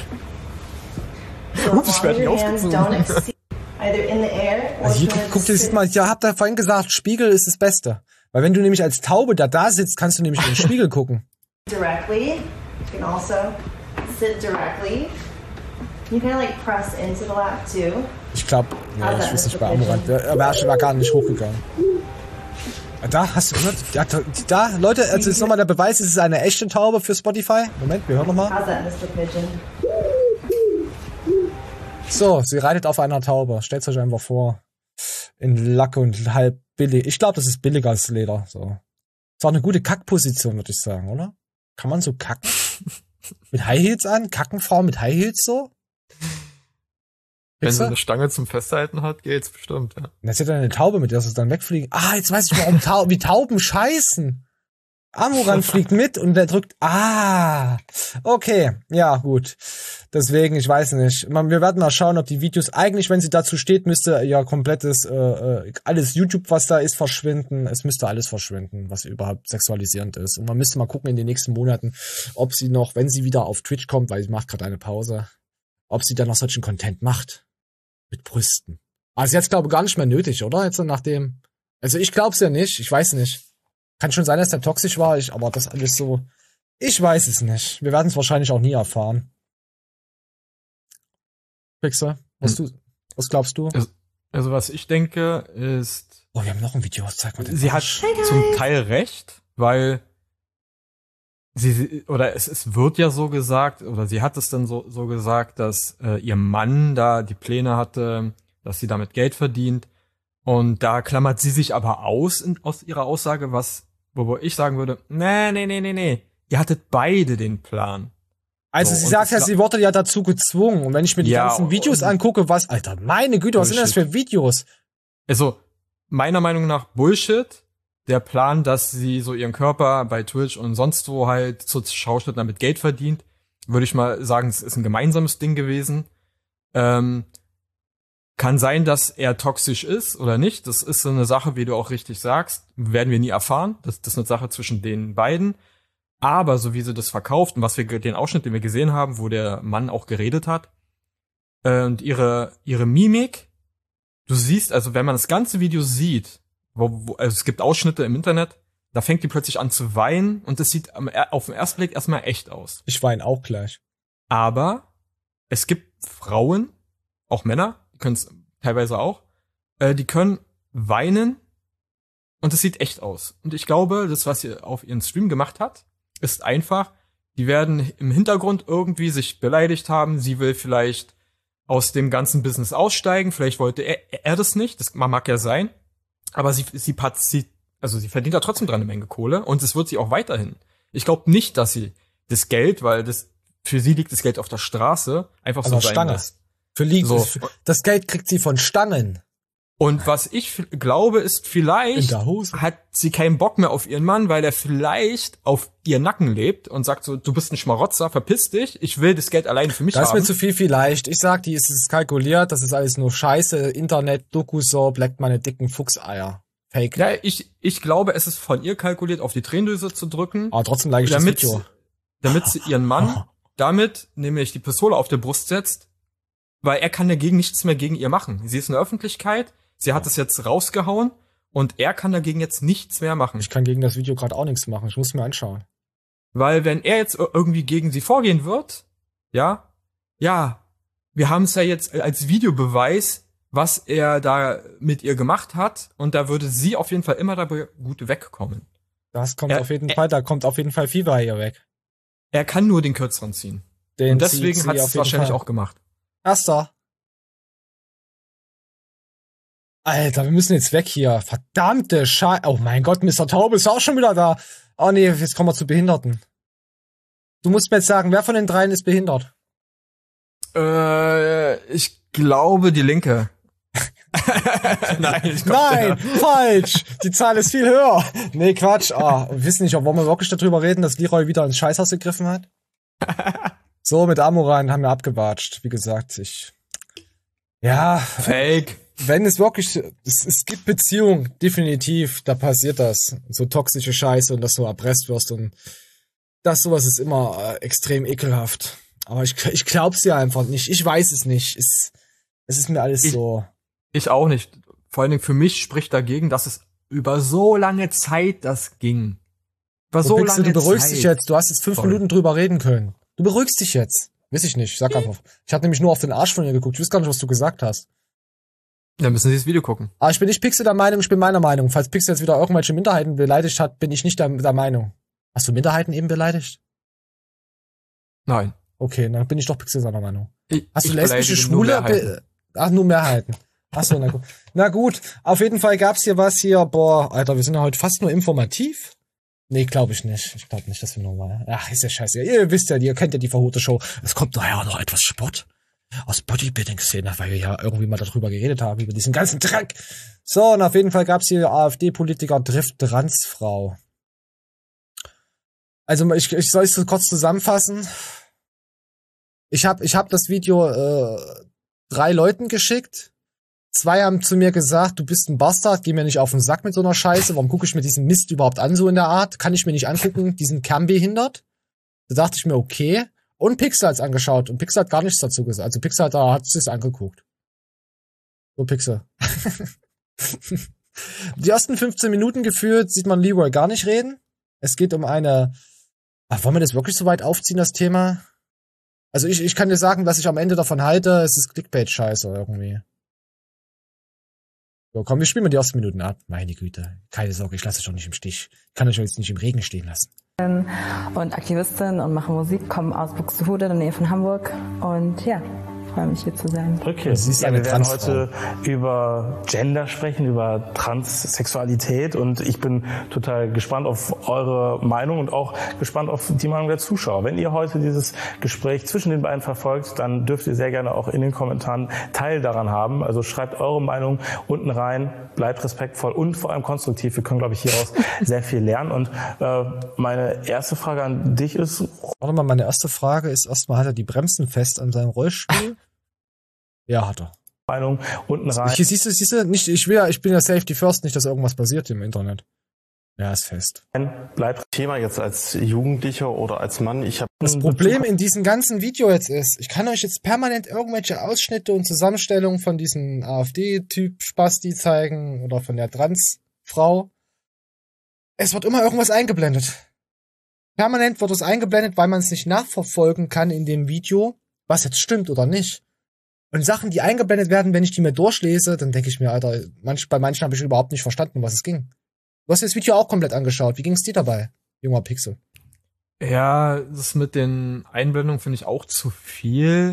Ups, ich werde nicht aufgezogen. Also hier, guck dir das mal, ich hab da vorhin gesagt, Spiegel ist das Beste. Weil wenn du nämlich als Taube da sitzt, kannst du nämlich in den Spiegel gucken. Directly. You can also sit directly. You can like press into the lap too. Ich glaube, nee, ich weiß nicht bei Amorant. Der war gar nicht hochgegangen. Da, hast du gehört? Da, Leute, also ist nochmal der Beweis, es ist eine echte Taube für Spotify. Moment, wir hören nochmal. So, sie reitet auf einer Taube. Stellt euch einfach vor. In Lack und halb billig. Ich glaube, das ist billiger als Leder. So. Ist auch eine gute Kackposition, würde ich sagen, oder? Kann man so kacken? Mit High Heels an? Kackenfrau mit High Heels so? Wenn sie eine Stange zum Festhalten hat, geht's bestimmt, ja. Das ist ja dann eine Taube, mit der sie dann wegfliegen. Ah, jetzt weiß ich, warum wie Tauben scheißen. Amuran fliegt mit und der drückt, okay, ja, gut. Deswegen, ich weiß nicht. Wir werden mal schauen, ob die Videos, eigentlich, wenn sie dazu steht, müsste ja komplettes, alles YouTube, was da ist, verschwinden. Es müsste alles verschwinden, was überhaupt sexualisierend ist. Und man müsste mal gucken in den nächsten Monaten, ob sie noch, wenn sie wieder auf Twitch kommt, weil sie macht gerade eine Pause, ob sie dann noch solchen Content macht. Mit Brüsten. Also jetzt glaube ich gar nicht mehr nötig, oder? Jetzt nachdem, also ich glaube es ja nicht, ich weiß nicht. Kann schon sein, dass der toxisch war, aber das alles so, ich weiß es nicht. Wir werden es wahrscheinlich auch nie erfahren. Pixel, was glaubst du? Also was ich denke ist... Oh, wir haben noch ein Video, zeig mal den Sie hat zum Teil recht, weil es wird ja so gesagt, oder sie hat es dann so gesagt, dass ihr Mann da die Pläne hatte, dass sie damit Geld verdient. Und da klammert sie sich aber aus ihrer Aussage, wo ich sagen würde, nee. Ihr hattet beide den Plan. Also sie sagt ja, sie wurde ja dazu gezwungen. Und wenn ich mir die ganzen Videos angucke, Alter, meine Güte, was sind das für Videos? Also, meiner Meinung nach Bullshit. Der Plan, dass sie so ihren Körper bei Twitch und sonst wo halt zur Schaustellung damit Geld verdient, würde ich mal sagen, es ist ein gemeinsames Ding gewesen. Kann sein, dass er toxisch ist oder nicht. Das ist so eine Sache, wie du auch richtig sagst. Werden wir nie erfahren. Das ist eine Sache zwischen den beiden. Aber so wie sie das verkauft und den Ausschnitt, den wir gesehen haben, wo der Mann auch geredet hat, und ihre Mimik, du siehst, also wenn man das ganze Video sieht, also es gibt Ausschnitte im Internet, da fängt die plötzlich an zu weinen und das sieht auf den ersten Blick erstmal echt aus. Ich weine auch gleich. Aber es gibt Frauen, auch Männer, die können es teilweise auch, die können weinen und es sieht echt aus. Und ich glaube, das, was sie auf ihren Stream gemacht hat, ist einfach, die werden im Hintergrund irgendwie sich beleidigt haben, sie will vielleicht aus dem ganzen Business aussteigen, vielleicht wollte er das nicht, das mag ja sein. Aber sie verdient da trotzdem dran eine Menge Kohle und es wird sie auch weiterhin. Ich glaube nicht, dass sie das Geld, weil für sie liegt das Geld auf der Straße, einfach so sein lässt. Das Geld kriegt sie von Stangen. Und was ich glaube, ist vielleicht hat sie keinen Bock mehr auf ihren Mann, weil er vielleicht auf ihr Nacken lebt und sagt so, du bist ein Schmarotzer, verpiss dich, ich will das Geld alleine für mich haben. Das ist mir zu viel vielleicht. Ich sag, die ist kalkuliert, das ist alles nur Scheiße, Internet, Doku-Soap, leckt meine dicken Fuchseier. Fake. Ja, ich glaube, es ist von ihr kalkuliert, auf die Tränendrüse zu drücken. Aber trotzdem like ich das Video. Damit sie ihren Mann damit nämlich die Pistole auf der Brust setzt, weil er kann dagegen nichts mehr gegen ihr machen. Sie ist in der Öffentlichkeit, sie hat es jetzt rausgehauen und er kann dagegen jetzt nichts mehr machen. Ich kann gegen das Video gerade auch nichts machen. Ich muss mir anschauen. Weil wenn er jetzt irgendwie gegen sie vorgehen wird, ja, wir haben es ja jetzt als Videobeweis, was er da mit ihr gemacht hat und da würde sie auf jeden Fall immer dabei gut wegkommen. Das kommt auf jeden Fall, da kommt auf jeden Fall Fieber hier weg. Er kann nur den Kürzeren ziehen. Und deswegen hat es wahrscheinlich auch gemacht. Erster. Alter, wir müssen jetzt weg hier. Verdammte Scheiße. Oh mein Gott, Mr. Taube ist auch schon wieder da. Oh nee, jetzt kommen wir zu Behinderten. Du musst mir jetzt sagen, wer von den dreien ist behindert? Ich glaube die Linke. Nein, falsch. Die Zahl ist viel höher. Nee, Quatsch. Wir wissen nicht, wollen wir wirklich darüber reden, dass Leroy wieder ins Scheißhaus gegriffen hat? So, mit Amuran haben wir abgewatscht. Wie gesagt, Fake. Wenn es wirklich, es gibt Beziehungen, definitiv, da passiert das. So toxische Scheiße und dass du erpresst wirst und sowas ist immer extrem ekelhaft. Aber ich glaub's ja einfach nicht. Ich weiß es nicht. Es ist mir alles so. Ich auch nicht. Vor allen Dingen für mich spricht dagegen, dass es über so lange Zeit das ging. Über so lange Zeit. Du beruhigst dich jetzt. Du hast jetzt 5 Minuten drüber reden können. Du beruhigst dich jetzt. Weiß ich nicht. Sag einfach. Ich habe nämlich nur auf den Arsch von ihr geguckt. Ich weiß gar nicht, was du gesagt hast. Dann müssen Sie das Video gucken. Aber ich bin nicht Pixel der Meinung, ich bin meiner Meinung. Falls Pixel jetzt wieder irgendwelche Minderheiten beleidigt hat, bin ich nicht der Meinung. Hast du Minderheiten eben beleidigt? Nein. Okay, dann bin ich doch Pixel seiner Meinung. Hast du lesbische, Schwule? Ach, nur Mehrheiten. Achso, na gut. Na gut, auf jeden Fall gab's hier was hier. Boah, Alter, wir sind ja heute fast nur informativ. Nee, glaube ich nicht. Ich glaube nicht, dass wir normal. Ach, ist ja scheiße. Ihr wisst ja, ihr kennt ja die verhohte Show. Es kommt daher noch etwas Spott aus Bodybuilding-Szene, weil wir ja irgendwie mal darüber geredet haben, über diesen ganzen Dreck. So, und auf jeden Fall gab's hier AfD-Politiker trifft Transfrau. Also ich soll es so kurz zusammenfassen. Ich hab das Video 3 Leuten geschickt. 2 haben zu mir gesagt, du bist ein Bastard, geh mir nicht auf den Sack mit so einer Scheiße. Warum gucke ich mir diesen Mist überhaupt an, so in der Art? Kann ich mir nicht angucken, diesen kernbehindert? Da dachte ich mir, okay. Und Pixel hat's angeschaut. Und Pixel hat gar nichts dazu gesagt. Also Pixel hat sich's angeguckt. So, Pixel. Die ersten 15 Minuten gefühlt sieht man Leroy gar nicht reden. Es geht um eine... Ach, wollen wir das wirklich so weit aufziehen, das Thema? Also ich kann dir sagen, was ich am Ende davon halte. Es ist Clickbait-Scheiße irgendwie. So, komm, wir spielen mal die ersten Minuten ab. Meine Güte. Keine Sorge, ich lasse euch doch nicht im Stich. Ich kann euch jetzt nicht im Regen stehen lassen. Und Aktivistin und mache Musik, komme aus Buxtehude, in der Nähe von Hamburg. Und ja, freue mich hier zu sein. Okay, wir werden heute über Gender sprechen, über Transsexualität und ich bin total gespannt auf eure Meinung und auch gespannt auf die Meinung der Zuschauer. Wenn ihr heute dieses Gespräch zwischen den beiden verfolgt, dann dürft ihr sehr gerne auch in den Kommentaren Teil daran haben. Also schreibt eure Meinung unten rein, bleibt respektvoll und vor allem konstruktiv. Wir können, glaube ich, hieraus sehr viel lernen. Und meine erste Frage an dich ist... Warte mal, meine erste Frage ist erstmal, hat er die Bremsen fest an seinem Rollstuhl? Ja, hat er. Meinung unten rein. Hier siehst du, nicht, ich bin ja Safety First, nicht, dass irgendwas passiert im Internet. Ja, ist fest. Bleibt Thema jetzt als Jugendlicher oder als Mann. Das Problem in diesem ganzen Video jetzt ist, ich kann euch jetzt permanent irgendwelche Ausschnitte und Zusammenstellungen von diesem AfD-Typ Spasti zeigen oder von der Transfrau. Es wird immer irgendwas eingeblendet. Permanent wird es eingeblendet, weil man es nicht nachverfolgen kann in dem Video, was jetzt stimmt oder nicht. Und Sachen, die eingeblendet werden, wenn ich die mir durchlese, dann denke ich mir, Alter, bei manchen habe ich überhaupt nicht verstanden, um was es ging. Du hast das Video auch komplett angeschaut. Wie ging es dir dabei, junger Pixel? Ja, das mit den Einblendungen finde ich auch zu viel.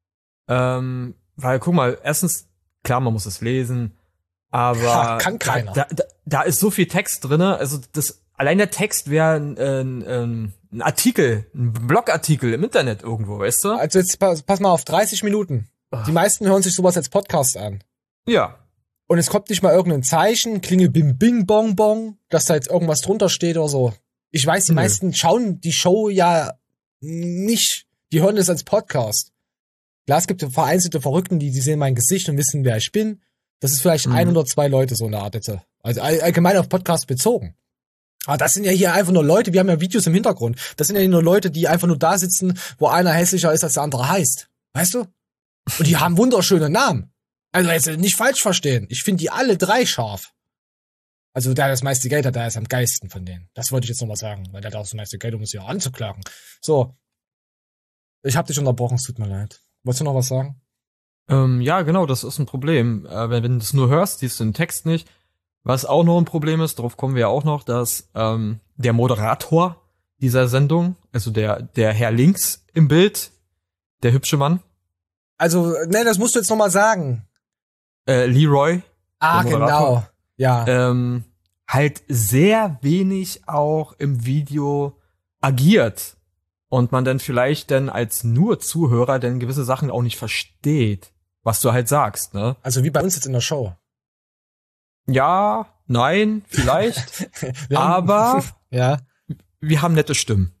Weil, guck mal, erstens, klar, man muss es lesen, aber kann keiner. Da ist so viel Text drinne, also allein der Text wäre ein Artikel, ein Blogartikel im Internet irgendwo, weißt du? Also jetzt pass mal auf, 30 Minuten. Die meisten hören sich sowas als Podcast an. Ja. Und es kommt nicht mal irgendein Zeichen, Klingel bim bing bong bong, dass da jetzt irgendwas drunter steht oder so. Ich weiß, die meisten schauen die Show ja nicht. Die hören das als Podcast. Klar, es gibt vereinzelte Verrückten, die sehen mein Gesicht und wissen, wer ich bin. Das ist vielleicht 1 oder 2 Leute, so eine Art jetzt. Also allgemein auf Podcast bezogen. Aber das sind ja hier einfach nur Leute, wir haben ja Videos im Hintergrund. Das sind ja nur Leute, die einfach nur da sitzen, wo einer hässlicher ist, als der andere heißt. Weißt du? Und die haben wunderschöne Namen. Also jetzt nicht falsch verstehen. Ich finde die alle 3 scharf. Also der das meiste Geld hat, der ist am geilsten von denen. Das wollte ich jetzt nochmal sagen, weil der hat auch das meiste Geld, um es ja anzuklagen. So. Ich hab dich unterbrochen, es tut mir leid. Wolltest du noch was sagen? Ja, genau, das ist ein Problem. Wenn du es nur hörst, siehst du den Text nicht. Was auch noch ein Problem ist, darauf kommen wir ja auch noch, dass der Moderator dieser Sendung, also der Herr links im Bild, der hübsche Mann. Also, ne, das musst du jetzt nochmal sagen. Leroy. Ah, genau. Ja. Halt sehr wenig auch im Video agiert. Und man dann vielleicht dann als nur Zuhörer dann gewisse Sachen auch nicht versteht, was du halt sagst, ne? Also wie bei uns jetzt in der Show. Ja, nein, vielleicht. Aber ja, wir haben nette Stimmen.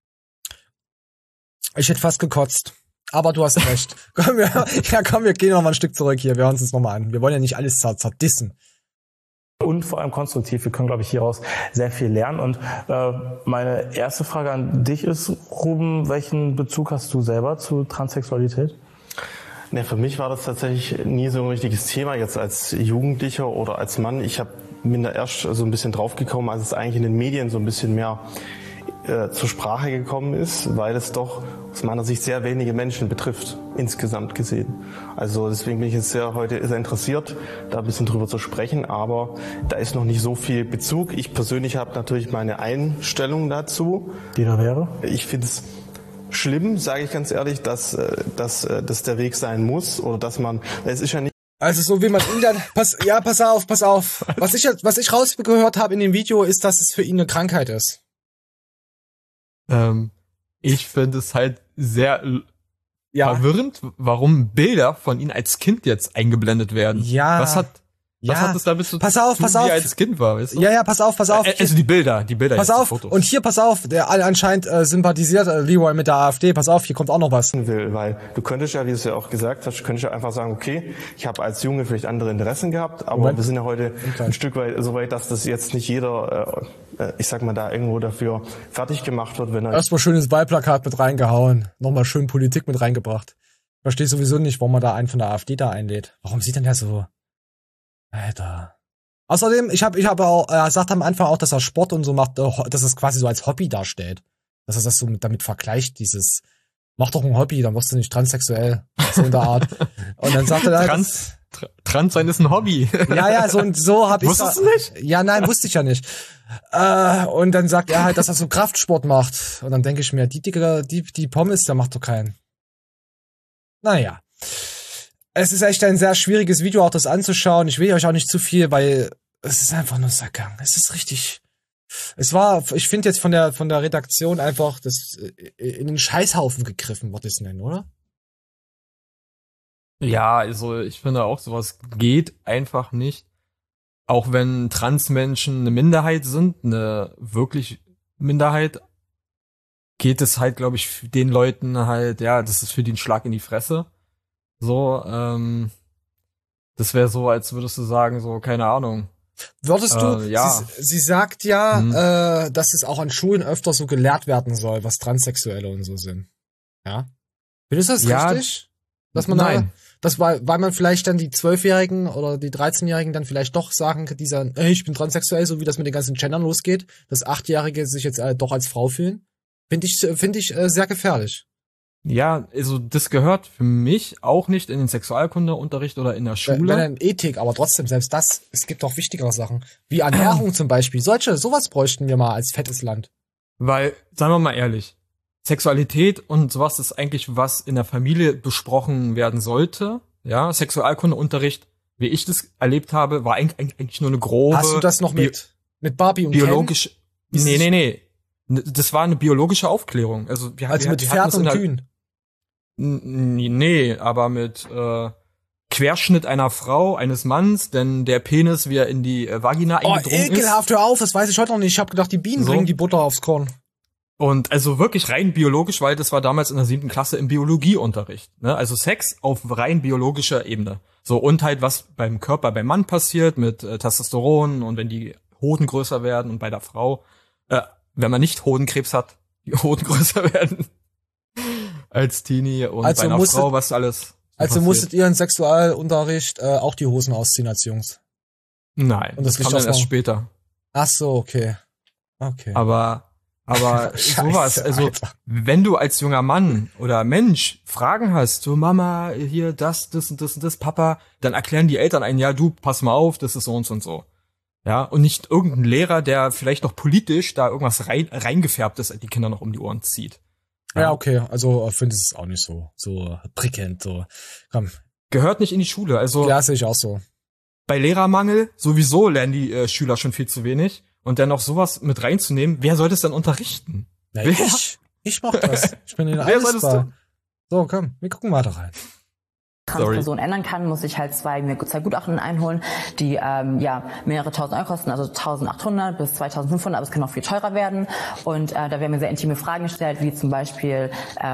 Ich hätte fast gekotzt. Aber du hast recht. Komm, wir gehen noch mal ein Stück zurück hier. Wir hören uns das noch mal an. Wir wollen ja nicht alles zerdissen. Und vor allem konstruktiv. Wir können, glaube ich, hieraus sehr viel lernen. Und meine erste Frage an dich ist, Ruben, welchen Bezug hast du selber zu Transsexualität? Ne, für mich war das tatsächlich nie so ein richtiges Thema jetzt als Jugendlicher oder als Mann. Ich bin da erst so ein bisschen draufgekommen, als es eigentlich in den Medien so ein bisschen mehr zur Sprache gekommen ist, weil es doch aus meiner Sicht sehr wenige Menschen betrifft, insgesamt gesehen. Also deswegen bin ich jetzt heute sehr interessiert, da ein bisschen drüber zu sprechen, aber da ist noch nicht so viel Bezug. Ich persönlich habe natürlich meine Einstellung dazu. Die da wäre? Ich finde es schlimm, sage ich ganz ehrlich, dass der Weg sein muss oder dass man, es ist ja nicht. Also so wie man ihn dann, pass auf. Was ich rausgehört habe in dem Video ist, dass es für ihn eine Krankheit ist. Ich finde es halt sehr verwirrend, warum Bilder von ihm als Kind jetzt eingeblendet werden. Ja. Was hat das damit zu tun, pass auf. wie er als Kind war, weißt du? Ja, pass auf. Also die Bilder Pass auf, Fotos. und hier, pass auf, der anscheinend sympathisiert Leroy mit der AfD, pass auf, hier kommt auch noch was. Weil du könntest ja, wie du es ja auch gesagt hast, könntest ja einfach sagen, okay, ich habe als Junge vielleicht andere Interessen gehabt, aber wir sind ja heute ein Stück weit so weit, dass das jetzt nicht jeder, ich sag mal, da irgendwo dafür fertig gemacht wird, wenn er... Erstmal schön ins Wahlplakat mit reingehauen, nochmal schön Politik mit reingebracht. Ich verstehe sowieso nicht, warum man da einen von der AfD da einlädt. Warum sieht denn der so... Alter... Außerdem, ich habe auch, er sagt am Anfang auch, dass er Sport und so macht, dass es quasi so als Hobby darstellt. Dass er das so damit vergleicht, dieses, mach doch ein Hobby, dann wirst du nicht transsexuell. So in der Art. Und dann sagt er dann, Trans sein ist ein Hobby. Ja, so hab ich. Wusstest du nicht? Ja, nein, wusste ich ja nicht. Und dann sagt er halt, dass er so Kraftsport macht. Und dann denke ich mir, die Pommes, der macht doch keinen. Naja. Es ist echt ein sehr schwieriges Video, auch das anzuschauen. Ich will euch auch nicht zu viel, weil es ist einfach nur Sackgang. Es ist richtig. Ich finde jetzt von der Redaktion einfach das in den Scheißhaufen gegriffen, würde ich es nennen, oder? Ja, also ich finde auch, sowas geht einfach nicht. Auch wenn Transmenschen eine Minderheit sind, eine wirklich Minderheit, geht es halt, glaube ich, den Leuten halt, ja, das ist für die ein Schlag in die Fresse. So, das wäre so, als würdest du sagen, so, keine Ahnung. Würdest du, ja. Sie sagt ja, dass es auch an Schulen öfter so gelehrt werden soll, was Transsexuelle und so sind. Ja? Findest du das richtig? Dass man nein. Weil man vielleicht dann die 12-Jährigen oder die 13-Jährigen dann vielleicht doch sagen, die sagen, ich bin transsexuell, so wie das mit den ganzen Gendern losgeht, dass 8-Jährige sich jetzt doch als Frau fühlen. Finde ich sehr gefährlich. Ja, also das gehört für mich auch nicht in den Sexualkundeunterricht oder in der Schule. Wenn Ethik, aber trotzdem, selbst das, es gibt auch wichtigere Sachen. Wie Ernährung zum Beispiel. Sowas bräuchten wir mal als fettes Land. Weil, sagen wir mal ehrlich, Sexualität und sowas ist eigentlich, was in der Familie besprochen werden sollte. Ja, Sexualkundeunterricht, wie ich das erlebt habe, war eigentlich nur eine grobe... Hast du das noch mit Barbie und biologisch? Ken? Nee. Das war eine biologische Aufklärung. Also mit Pferd und Kühen? Nee, aber mit Querschnitt einer Frau, eines Manns, denn der Penis, wie er in die Vagina eingedrungen ist. Ekelhaft, hör auf, das weiß ich heute noch nicht. Ich habe gedacht, die Bienen bringen die Butter aufs Korn. Und also wirklich rein biologisch, weil das war damals in der 7. Klasse im Biologieunterricht. Ne? Also Sex auf rein biologischer Ebene. So, und halt, was beim Körper beim Mann passiert mit Testosteron und wenn die Hoden größer werden und bei der Frau, wenn man nicht Hodenkrebs hat, die Hoden größer werden als Teenie und also bei einer Frau, was alles also musstet ihr in Sexualunterricht auch die Hosen ausziehen als Jungs? Nein, und das kam dann erst später. Ach so, okay. Aber sowas, also Alter. Wenn du als junger Mann oder Mensch Fragen hast, so Mama, hier das und das, Papa, dann erklären die Eltern einen, ja du, pass mal auf, das ist so und so. Ja, und nicht irgendein Lehrer, der vielleicht noch politisch da irgendwas reingefärbtes die Kinder noch um die Ohren zieht. Ja, okay, also finde ich es auch nicht so prickelnd, so. Komm. Gehört nicht in die Schule, also. Ja, sehe ich auch so. Bei Lehrermangel sowieso lernen die Schüler schon viel zu wenig. Und dann noch sowas mit reinzunehmen, wer soll das dann unterrichten? Na, ich mach das. Ich bin in alles da. So, komm, wir gucken mal da rein. Transperson ändern kann, muss ich halt zwei Gutachten einholen, die mehrere tausend Euro kosten, also 1.800 bis 2.500, aber es kann auch viel teurer werden. Und da werden mir sehr intime Fragen gestellt, wie zum Beispiel,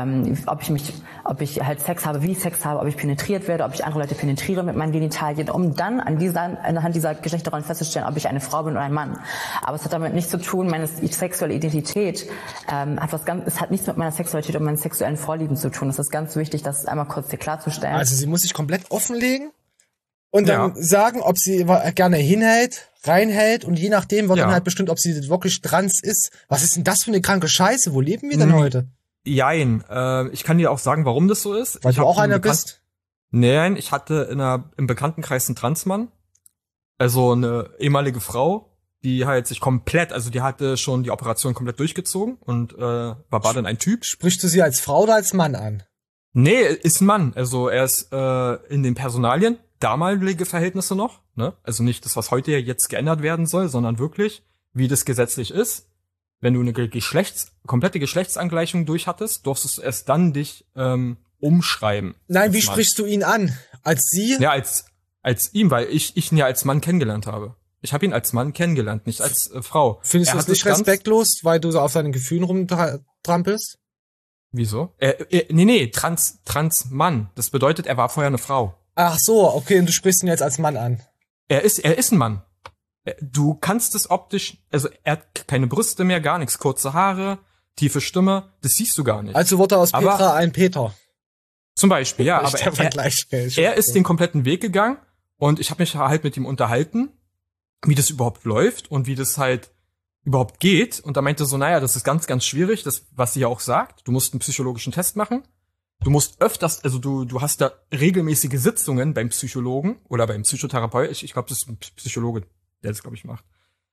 ob ich halt Sex habe, wie ich Sex habe, ob ich penetriert werde, ob ich andere Leute penetriere mit meinen Genitalien, um dann anhand dieser Geschlechterrollen festzustellen, ob ich eine Frau bin oder ein Mann. Aber es hat damit nichts zu tun, meine sexuelle Identität es hat nichts mit meiner Sexualität und meinen sexuellen Vorlieben zu tun. Das ist ganz wichtig, das einmal kurz hier klarzustellen. Also sie muss sich komplett offenlegen und dann sagen, ob sie gerne hinhält, reinhält und je nachdem wird dann halt bestimmt, ob sie wirklich trans ist. Was ist denn das für eine kranke Scheiße? Wo leben wir denn heute? Jein. Ich kann dir auch sagen, warum das so ist. Weil du auch einer bist? Nein, ich hatte im Bekanntenkreis einen Transmann, also eine ehemalige Frau, die halt sich komplett, also die hatte schon die Operation komplett durchgezogen und war dann ein Typ. Sprichst du sie als Frau oder als Mann an? Nee, ist ein Mann. Also er ist in den Personalien, damalige Verhältnisse noch, ne? Also nicht das, was heute ja jetzt geändert werden soll, sondern wirklich, wie das gesetzlich ist. Wenn du eine komplette Geschlechtsangleichung durch hattest, durftest du erst dann dich umschreiben. Nein, wie sprichst du ihn an? Als sie? Ja, als ihm, weil ich ihn ja als Mann kennengelernt habe. Ich habe ihn als Mann kennengelernt, nicht als Frau. Findest du das nicht respektlos, weil du so auf seinen Gefühlen rumtrampelst? Wieso? Nee, trans Mann. Das bedeutet, er war vorher eine Frau. Ach so, okay, und du sprichst ihn jetzt als Mann an. Er ist ein Mann. Du kannst es optisch, also er hat keine Brüste mehr, gar nichts, kurze Haare, tiefe Stimme, das siehst du gar nicht. Also wurde aus Petra ein Peter. Zum Beispiel, ja, aber er ist den kompletten Weg gegangen und ich habe mich halt mit ihm unterhalten, wie das überhaupt läuft und wie das halt überhaupt geht. Und da meinte so, naja, das ist ganz, ganz schwierig, das, was sie ja auch sagt. Du musst einen psychologischen Test machen. Du musst öfters, also du hast da regelmäßige Sitzungen beim Psychologen oder beim Psychotherapeut. Ich glaube, das ist ein Psychologe, der das, glaube ich, macht.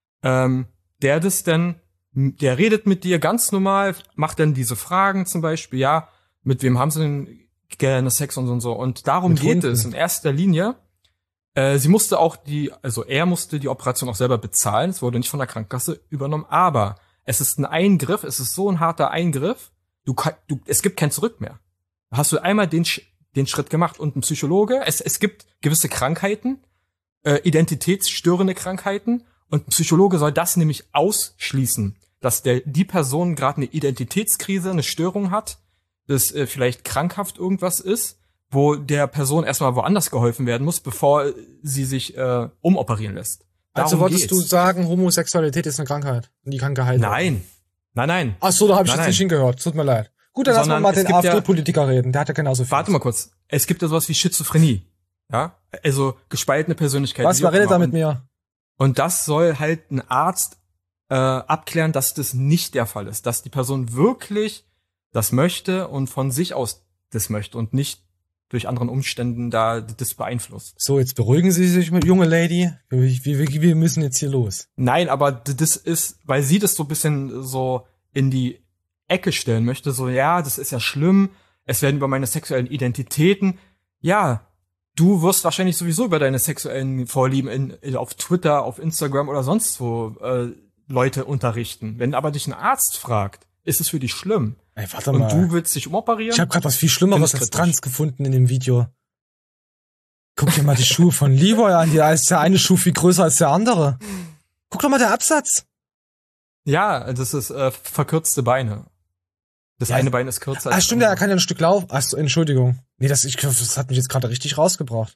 Der redet mit dir ganz normal, macht dann diese Fragen zum Beispiel, ja, mit wem haben sie denn gerne Sex und so. Und darum geht es in erster Linie. Er musste die Operation auch selber bezahlen. Es wurde nicht von der Krankenkasse übernommen. Aber es ist ein Eingriff. Es ist so ein harter Eingriff. Es gibt kein Zurück mehr. Hast du einmal den Schritt gemacht und ein Psychologe. Es gibt gewisse Krankheiten, identitätsstörende Krankheiten. Und ein Psychologe soll das nämlich ausschließen, dass die Person gerade eine Identitätskrise, eine Störung hat, dass vielleicht krankhaft irgendwas ist, wo der Person erstmal woanders geholfen werden muss, bevor sie sich umoperieren lässt. Also wolltest du sagen, Homosexualität ist eine Krankheit und die kann geheilt werden? Nein. Ach so, da habe ich jetzt nicht hingehört. Tut mir leid. Gut, dann lassen wir mal den AfD-Politiker reden. Der hat ja genauso viel. Warte mal kurz. Es gibt ja sowas wie Schizophrenie. Ja? Also gespaltene Persönlichkeit. Wer redet da mit mir? Und das soll halt ein Arzt abklären, dass das nicht der Fall ist. Dass die Person wirklich das möchte und von sich aus das möchte und nicht durch anderen Umständen da das beeinflusst. So, jetzt beruhigen Sie sich, junge Lady. Wir müssen jetzt hier los. Nein, aber das ist, weil sie das so ein bisschen so in die Ecke stellen möchte, so, ja, das ist ja schlimm, es werden über meine sexuellen Identitäten, ja, du wirst wahrscheinlich sowieso über deine sexuellen Vorlieben auf Twitter, auf Instagram oder sonst wo Leute unterrichten. Wenn aber dich ein Arzt fragt, ist es für dich schlimm. Ey, warte mal. Und du willst dich umoperieren? Ich habe gerade was viel Schlimmeres als trans gefunden in dem Video. Guck dir mal die Schuhe von Leroy an. Da ist der eine Schuh viel größer als der andere. Guck doch mal der Absatz. Ja, das ist verkürzte Beine. Das eine Bein ist kürzer. Stimmt, der kann ja ein Stück laufen. Achso, Entschuldigung. Nee, das hat mich jetzt gerade richtig rausgebracht.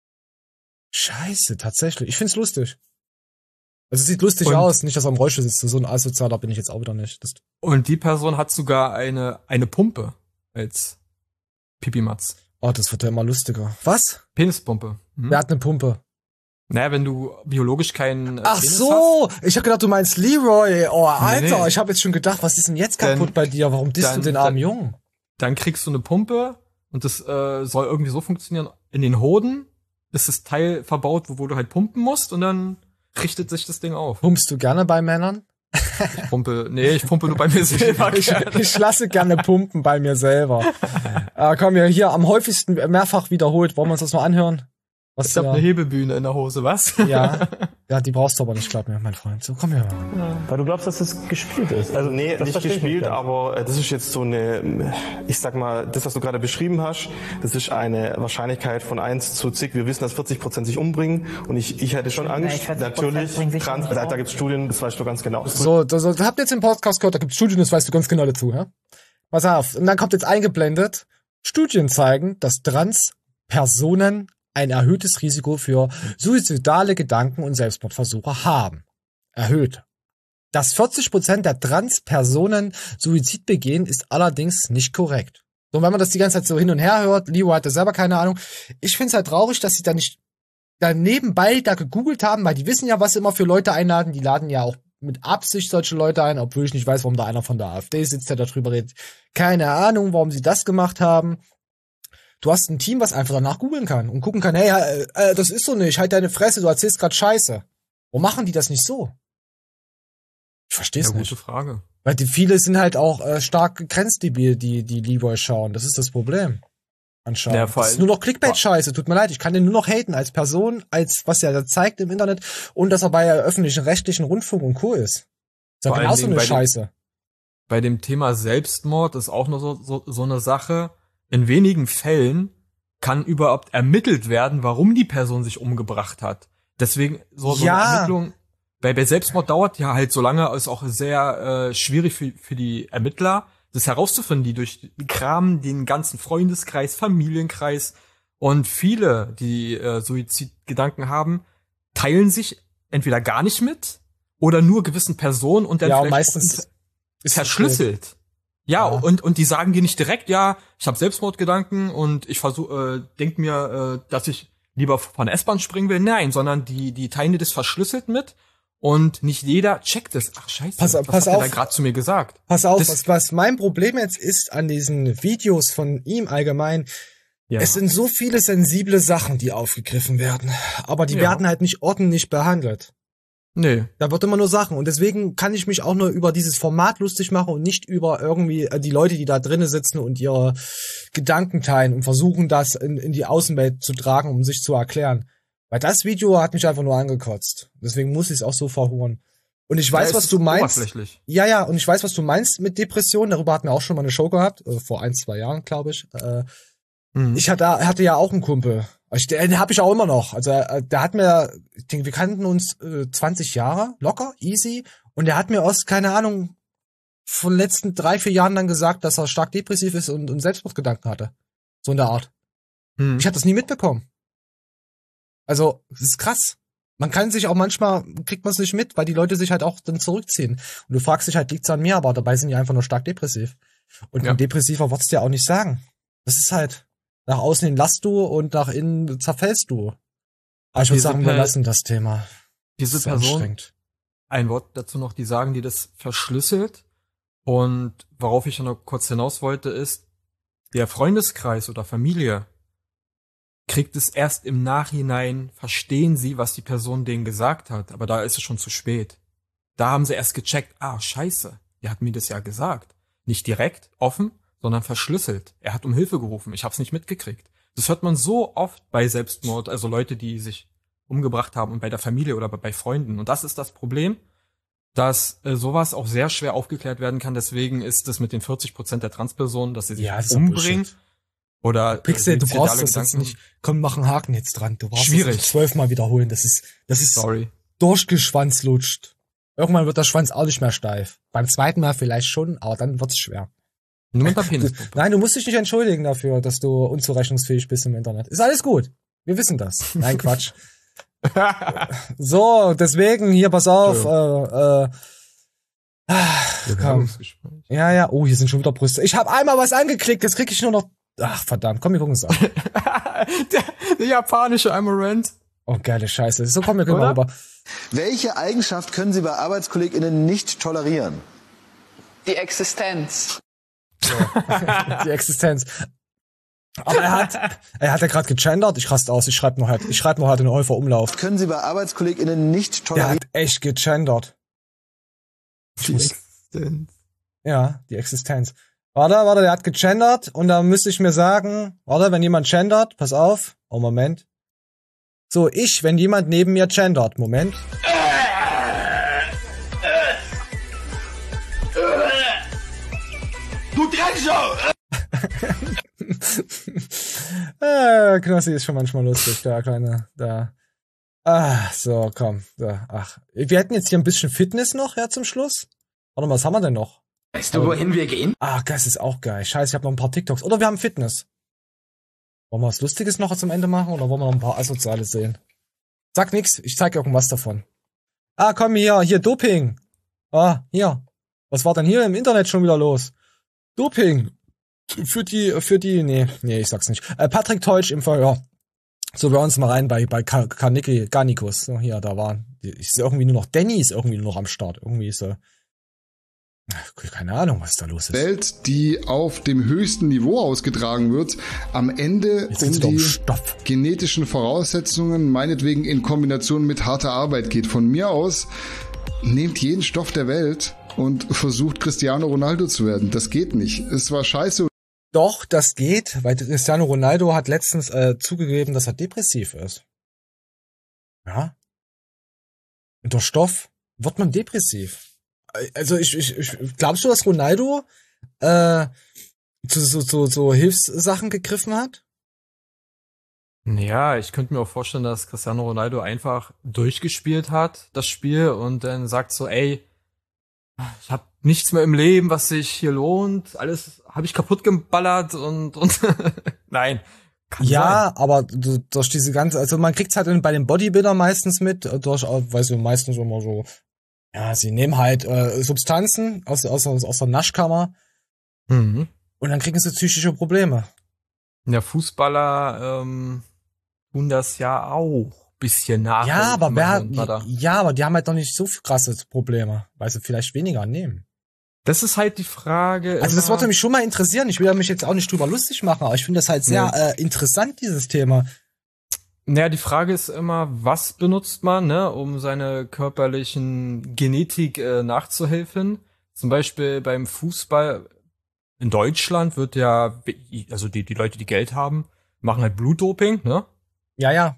Scheiße, tatsächlich. Ich find's lustig. Also es sieht lustig aus, nicht, dass er im Rollstuhl sitzt. So ein Asozialer bin ich jetzt auch wieder nicht. Und die Person hat sogar eine Pumpe als Pipimatz. Oh, das wird ja immer lustiger. Was? Penispumpe. Wer hat eine Pumpe? Naja, wenn du biologisch keinen Ach Penis so, hast. Ich hab gedacht, du meinst Leroy. Oh, Alter, Nee. Ich habe jetzt schon gedacht, was ist denn jetzt kaputt bei dir? Warum disst du den armen Jungen? Dann kriegst du eine Pumpe und das soll irgendwie so funktionieren. In den Hoden ist das Teil verbaut, wo du halt pumpen musst und dann richtet sich das Ding auf. Pumpst du gerne bei Männern? Ich pumpe nur bei mir selber. Ich lasse gerne pumpen bei mir selber. Komm, ja, hier am häufigsten mehrfach wiederholt. Wollen wir uns das mal anhören? Ich hab eine Hebebühne in der Hose, was? Ja, die brauchst du aber nicht, glaub mir, mein Freund. So, komm her. Ja. Weil du glaubst, dass es gespielt ist. Also nee, nicht gespielt, aber das ist jetzt so eine, ich sag mal, das, was du gerade beschrieben hast, das ist eine Wahrscheinlichkeit von 1 zu zig. Wir wissen, dass 40% sich umbringen und ich hätte schon Angst, natürlich, da gibt's Studien, das weißt du ganz genau. So, habt ihr jetzt den Podcast gehört, da gibt's Studien, das weißt du ganz genau dazu, ja? Pass auf, und dann kommt jetzt eingeblendet, Studien zeigen, dass Trans-Personen ein erhöhtes Risiko für suizidale Gedanken und Selbstmordversuche haben. Erhöht. Dass 40% der Trans-Personen Suizid begehen, ist allerdings nicht korrekt. So, und wenn man das die ganze Zeit so hin und her hört, Leo hatte selber keine Ahnung. Ich find's halt traurig, dass sie da nicht da nebenbei da gegoogelt haben, weil die wissen ja, was sie immer für Leute einladen. Die laden ja auch mit Absicht solche Leute ein, obwohl ich nicht weiß, warum da einer von der AfD sitzt, der darüber redet. Keine Ahnung, warum sie das gemacht haben. Du hast ein Team, was einfach danach googeln kann und gucken kann, hey, das ist so nicht, halt deine Fresse, du erzählst grad Scheiße. Warum machen die das nicht so? Ich verstehe es nicht. Gute Frage. Weil viele sind halt auch stark grenzdebil, die Leroy schauen. Das ist das Problem. Anscheinend. Ja, das ist nur noch Clickbait-Scheiße. Tut mir leid, ich kann den nur noch haten als Person, als was er da zeigt im Internet und dass er bei öffentlichen, rechtlichen Rundfunk und Co. ist. Das ist ja genauso eine Scheiße. Bei dem Thema Selbstmord ist auch noch so eine Sache. In wenigen Fällen kann überhaupt ermittelt werden, warum die Person sich umgebracht hat. Deswegen so eine Ermittlung. Bei Selbstmord dauert ja halt so lange, ist auch sehr schwierig für die Ermittler, das herauszufinden, die durchkramen den ganzen Freundeskreis, Familienkreis und viele, die Suizidgedanken haben, teilen sich entweder gar nicht mit oder nur gewissen Personen und dann vielleicht meistens ist verschlüsselt. Ja, und die sagen dir nicht direkt, ja, ich habe Selbstmordgedanken und ich denk mir, dass ich lieber von der S-Bahn springen will. Nein, sondern die teilen dir das verschlüsselt mit. Und nicht jeder checkt es. Ach scheiße, pass hat er da gerade zu mir gesagt? Pass auf, was mein Problem jetzt ist an diesen Videos von ihm allgemein, es sind so viele sensible Sachen, die aufgegriffen werden. Aber die werden halt nicht ordentlich behandelt. Nee. Da wird immer nur Sachen. Und deswegen kann ich mich auch nur über dieses Format lustig machen und nicht über irgendwie die Leute, die da drinnen sitzen und ihre Gedanken teilen und versuchen, das in die Außenwelt zu tragen, um sich zu erklären. Weil das Video hat mich einfach nur angekotzt. Deswegen muss ich es auch so verhuren. Und ich weiß, was du meinst. Ja, und ich weiß, was du meinst mit Depressionen. Darüber hatten wir auch schon mal eine Show gehabt. Vor 1-2 Jahren, glaube ich. Ich hatte ja auch einen Kumpel. Den habe ich auch immer noch. Also der hat mir, ich denke, wir kannten uns 20 Jahre, locker, easy. Und der hat mir aus, keine Ahnung, von den letzten 3-4 Jahren dann gesagt, dass er stark depressiv ist und Selbstmordgedanken hatte. So in der Art. Ich habe das nie mitbekommen. Also, das ist krass. Man kann sich auch manchmal, kriegt man es nicht mit, weil die Leute sich halt auch dann zurückziehen. Und du fragst dich halt, liegt's an mir, aber dabei sind die einfach nur stark depressiv. Und ein Depressiver wird's dir auch nicht sagen. Das ist halt, nach außen hin lachst du und nach innen zerfällst du. Aber ich würde sagen, wir lassen das Thema. Diese Person, ein Wort dazu noch, die sagen, die das verschlüsselt. Und worauf ich noch kurz hinaus wollte, ist, der Freundeskreis oder Familie kriegt es erst im Nachhinein, verstehen sie, was die Person denen gesagt hat. Aber da ist es schon zu spät. Da haben sie erst gecheckt, scheiße, der hat mir das ja gesagt. Nicht direkt, offen, sondern verschlüsselt. Er hat um Hilfe gerufen, ich hab's nicht mitgekriegt. Das hört man so oft bei Selbstmord, also Leute, die sich umgebracht haben und bei der Familie oder bei Freunden. Und das ist das Problem, dass sowas auch sehr schwer aufgeklärt werden kann. Deswegen ist es mit den 40% der Transpersonen, dass sie sich umbringen. Oder Pixel, du brauchst das jetzt nicht. Komm, mach einen Haken jetzt dran. Du brauchst schwierig. Das 12-mal wiederholen. Das ist durchgeschwanzlutscht. Irgendwann wird der Schwanz auch nicht mehr steif. Beim zweiten Mal vielleicht schon, aber dann wird's schwer. Nur mit der Penis. Nein, du musst dich nicht entschuldigen dafür, dass du unzurechnungsfähig bist im Internet. Ist alles gut. Wir wissen das. Nein, Quatsch. So, deswegen, hier, pass auf, komm. Ja, oh, hier sind schon wieder Brüste. Ich habe einmal was angeklickt, jetzt krieg ich nur noch, ach, verdammt, komm, wir gucken es an. der japanische Amarant. Oh, geile Scheiße. So, komm, wir gucken rüber. Welche Eigenschaft können Sie bei ArbeitskollegInnen nicht tolerieren? Die Existenz. So. Die Existenz. Aber er hat ja gerade gegendert. Ich raste aus. Ich schreibe noch halt in Häufer Umlauf. Können Sie bei ArbeitskollegInnen nicht tolerieren? Der hat echt gegendert. Die Existenz. Ja, die Existenz. Warte, der hat gegendert und da müsste ich mir sagen, wenn jemand gendert, pass auf. Oh, Moment. So, wenn jemand neben mir gendert. Moment. Du Drecksau! Knossi ist schon manchmal lustig, der Kleine, da. So, komm. Da, wir hätten jetzt hier ein bisschen Fitness noch, zum Schluss. Warte mal, was haben wir denn noch? Weißt du, wohin wir gehen? Das ist auch geil. Scheiße, ich habe noch ein paar TikToks. Oder wir haben Fitness. Wollen wir was Lustiges noch zum Ende machen oder wollen wir noch ein paar Asoziales sehen? Sag nix, ich zeig irgendwas davon. Komm hier, Doping. Hier. Was war denn hier im Internet schon wieder los? Doping. Für die, nee, ich sag's nicht. Patrick Teutsch im Verhör. So, bei uns mal rein bei Garnikus. So, hier, da war, ist irgendwie nur noch, Danny ist irgendwie nur noch am Start. Irgendwie ist keine Ahnung, was da los ist. Welt, die auf dem höchsten Niveau ausgetragen wird, am Ende um die genetischen Voraussetzungen, meinetwegen in Kombination mit harter Arbeit geht. Von mir aus nehmt jeden Stoff der Welt und versucht Cristiano Ronaldo zu werden. Das geht nicht. Es war scheiße. Doch, das geht, weil Cristiano Ronaldo hat letztens zugegeben, dass er depressiv ist. Ja. Und durch Stoff wird man depressiv. Also glaubst du, dass Ronaldo zu Hilfssachen gegriffen hat? Ja, ich könnte mir auch vorstellen, dass Cristiano Ronaldo einfach durchgespielt hat, das Spiel, und dann sagt so, ey, ich habe nichts mehr im Leben, was sich hier lohnt, alles habe ich kaputt geballert und nein. Kann sein. Aber durch diese ganze, also man kriegt's halt bei den Bodybuildern meistens mit, durch, weißt du, meistens immer so, ja, sie nehmen halt Substanzen aus der Naschkammer und dann kriegen sie psychische Probleme. Ja, Fußballer tun das ja auch ein bisschen nach. Ja, aber aber die haben halt noch nicht so krasse Probleme, weil sie vielleicht weniger nehmen. Das ist halt die Frage. Also das würde mich schon mal interessieren. Ich will mich jetzt auch nicht drüber lustig machen, aber ich finde das halt sehr interessant, dieses Thema. Naja, die Frage ist immer, was benutzt man, ne, um seine körperlichen Genetik nachzuhelfen? Zum Beispiel beim Fußball in Deutschland wird ja, also die Leute, die Geld haben, machen halt Blutdoping, ne? Ja.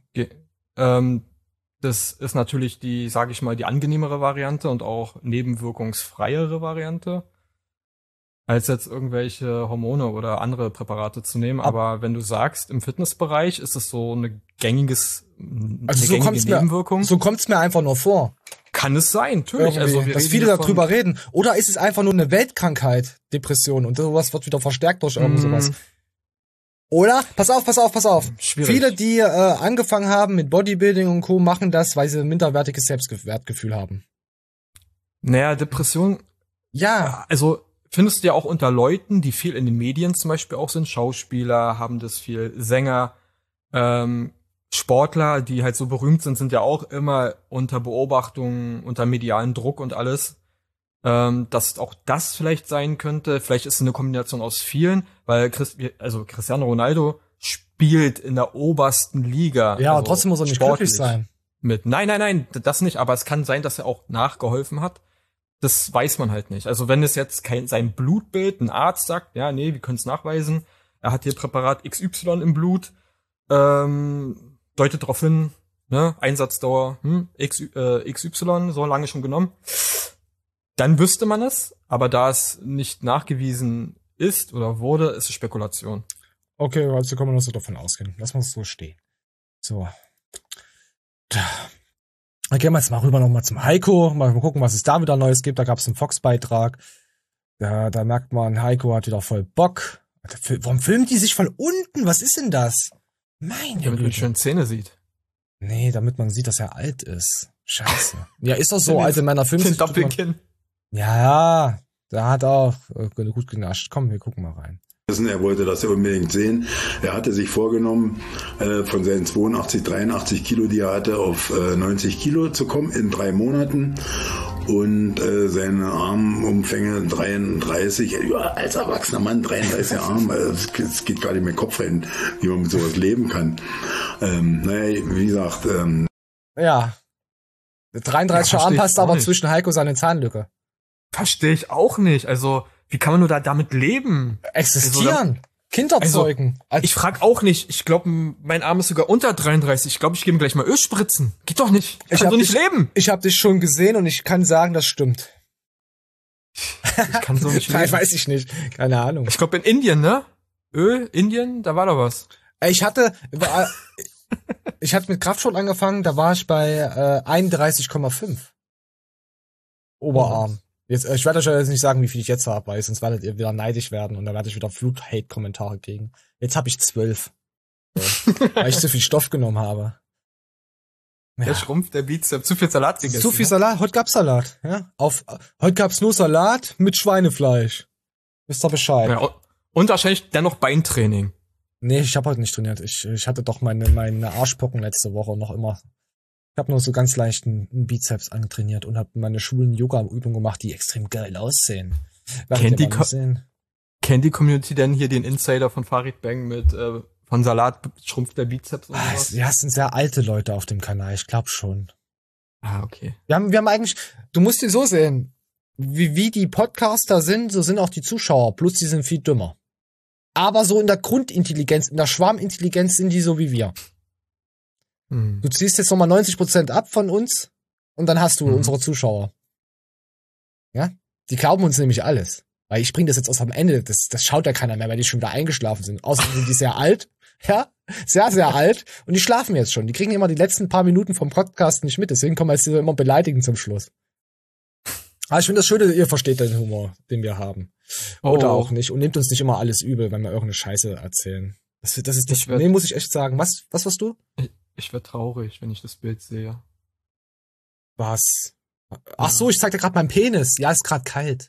Das ist natürlich die, sage ich mal, die angenehmere Variante und auch nebenwirkungsfreiere Variante, als jetzt irgendwelche Hormone oder andere Präparate zu nehmen. Aber wenn du sagst, im Fitnessbereich ist es so eine gängige Nebenwirkung. So kommt's mir einfach nur vor. Kann es sein, natürlich. Also dass viele darüber reden. Oder ist es einfach nur eine Weltkrankheit, Depression, und sowas wird wieder verstärkt durch irgend sowas. Oder? Pass auf. Schwierig. Viele, die angefangen haben mit Bodybuilding und Co., machen das, weil sie ein minderwertiges Selbstwertgefühl haben. Naja, Depression. Ja. Also findest du ja auch unter Leuten, die viel in den Medien zum Beispiel auch sind. Schauspieler haben das viel, Sänger, Sportler, die halt so berühmt sind ja auch immer unter Beobachtung, unter medialen Druck und alles. Dass auch das vielleicht sein könnte. Vielleicht ist es eine Kombination aus vielen, weil Cristiano Ronaldo spielt in der obersten Liga. Ja, aber trotzdem muss er nicht glücklich sein. Nein, das nicht. Aber es kann sein, dass er auch nachgeholfen hat. Das weiß man halt nicht. Also wenn es jetzt sein Blutbild, ein Arzt sagt, ja, nee, wir können es nachweisen, er hat hier Präparat XY im Blut, deutet darauf hin, ne, Einsatzdauer XY, so lange schon genommen. Dann wüsste man es, aber da es nicht nachgewiesen ist oder wurde, ist es Spekulation. Okay, also kann man das so davon ausgehen. Lass mal so stehen. So. Dann gehen wir jetzt mal rüber nochmal zum Heiko. Mal gucken, was es da wieder Neues gibt. Da gab es einen Fox-Beitrag. Da merkt man, Heiko hat wieder voll Bock. Warum filmt die sich von unten? Was ist denn das? Meine Güte. Damit man schön Zähne sieht. Nee, damit man sieht, dass er alt ist. Scheiße. Ja, ist doch so. Alte Männer filmen sich. Doppelkinn. Ja, da hat auch gut genascht. Komm, wir gucken mal rein. Er wollte das ja unbedingt sehen. Er hatte sich vorgenommen, von seinen 83 Kilo, die er hatte, auf 90 Kilo zu kommen in 3 Monaten. Und seine Armumfänge 33, ja, als erwachsener Mann 33 Arme, es geht gar nicht mehr Kopf rein, wie man mit sowas leben kann. Naja, wie gesagt. Ja, 33 Arm passt aber zwischen Heiko seine Zahnlücke. Verstehe ich auch nicht. Also, wie kann man nur damit leben? Existieren. Kinder zeugen. Also, ich frage auch nicht. Ich glaube, mein Arm ist sogar unter 33. Ich glaube, ich gebe ihm gleich mal Öl spritzen. Geht doch nicht. Ich kann so nicht leben. Ich habe dich schon gesehen und ich kann sagen, das stimmt. Ich kann so nicht leben. Nein, weiß ich nicht. Keine Ahnung. Ich glaube in Indien, ne? Indien, da war doch was. Ich hatte mit Kraftsport angefangen, da war ich bei 31,5. Oberarm. Jetzt, ich werde euch jetzt nicht sagen, wie viel ich jetzt habe, weil sonst werdet ihr wieder neidisch werden und da werde ich wieder Flut-Hate-Kommentare kriegen. Jetzt habe ich 12. So, weil ich zu viel Stoff genommen habe. Ja. Der schrumpft, der Bizeps. Zu viel Salat gegessen. Zu viel Salat. Heute gab's Salat. Ja? Heute gab's nur Salat mit Schweinefleisch. Wisst ihr Bescheid. Ja, und wahrscheinlich dennoch Beintraining. Nee, ich habe heute nicht trainiert. Ich hatte doch meine Arschpocken letzte Woche noch immer. Ich habe nur so ganz leicht einen Bizeps angetrainiert und habe meine schwulen Yoga-Übungen gemacht, die extrem geil aussehen. Kennt die Community denn hier den Insider von Farid Bang mit von Salat schrumpft der Bizeps und sowas? Ja, es sind sehr alte Leute auf dem Kanal, ich glaube schon. Okay. Wir haben eigentlich, du musst dir so sehen, wie die Podcaster sind, so sind auch die Zuschauer, plus die sind viel dümmer. Aber so in der Grundintelligenz, in der Schwarmintelligenz sind die so wie wir. Du ziehst jetzt nochmal 90% ab von uns und dann hast du unsere Zuschauer. Ja? Die glauben uns nämlich alles. Weil ich bringe das jetzt aus am Ende, das schaut ja keiner mehr, weil die schon wieder eingeschlafen sind. Außerdem sind die sehr alt, ja, sehr, sehr alt und die schlafen jetzt schon. Die kriegen immer die letzten paar Minuten vom Podcast nicht mit, deswegen kommen wir jetzt immer beleidigen zum Schluss. Aber ich finde das Schön, ihr versteht den Humor, den wir haben. Oder auch nicht und nehmt uns nicht immer alles übel, wenn wir irgendeine Scheiße erzählen. Das ist das, nee, muss ich echt sagen. Was warst du? Ich werde traurig, wenn ich das Bild sehe. Was? Ach so, ich zeig dir gerade meinen Penis. Ja, ist gerade kalt.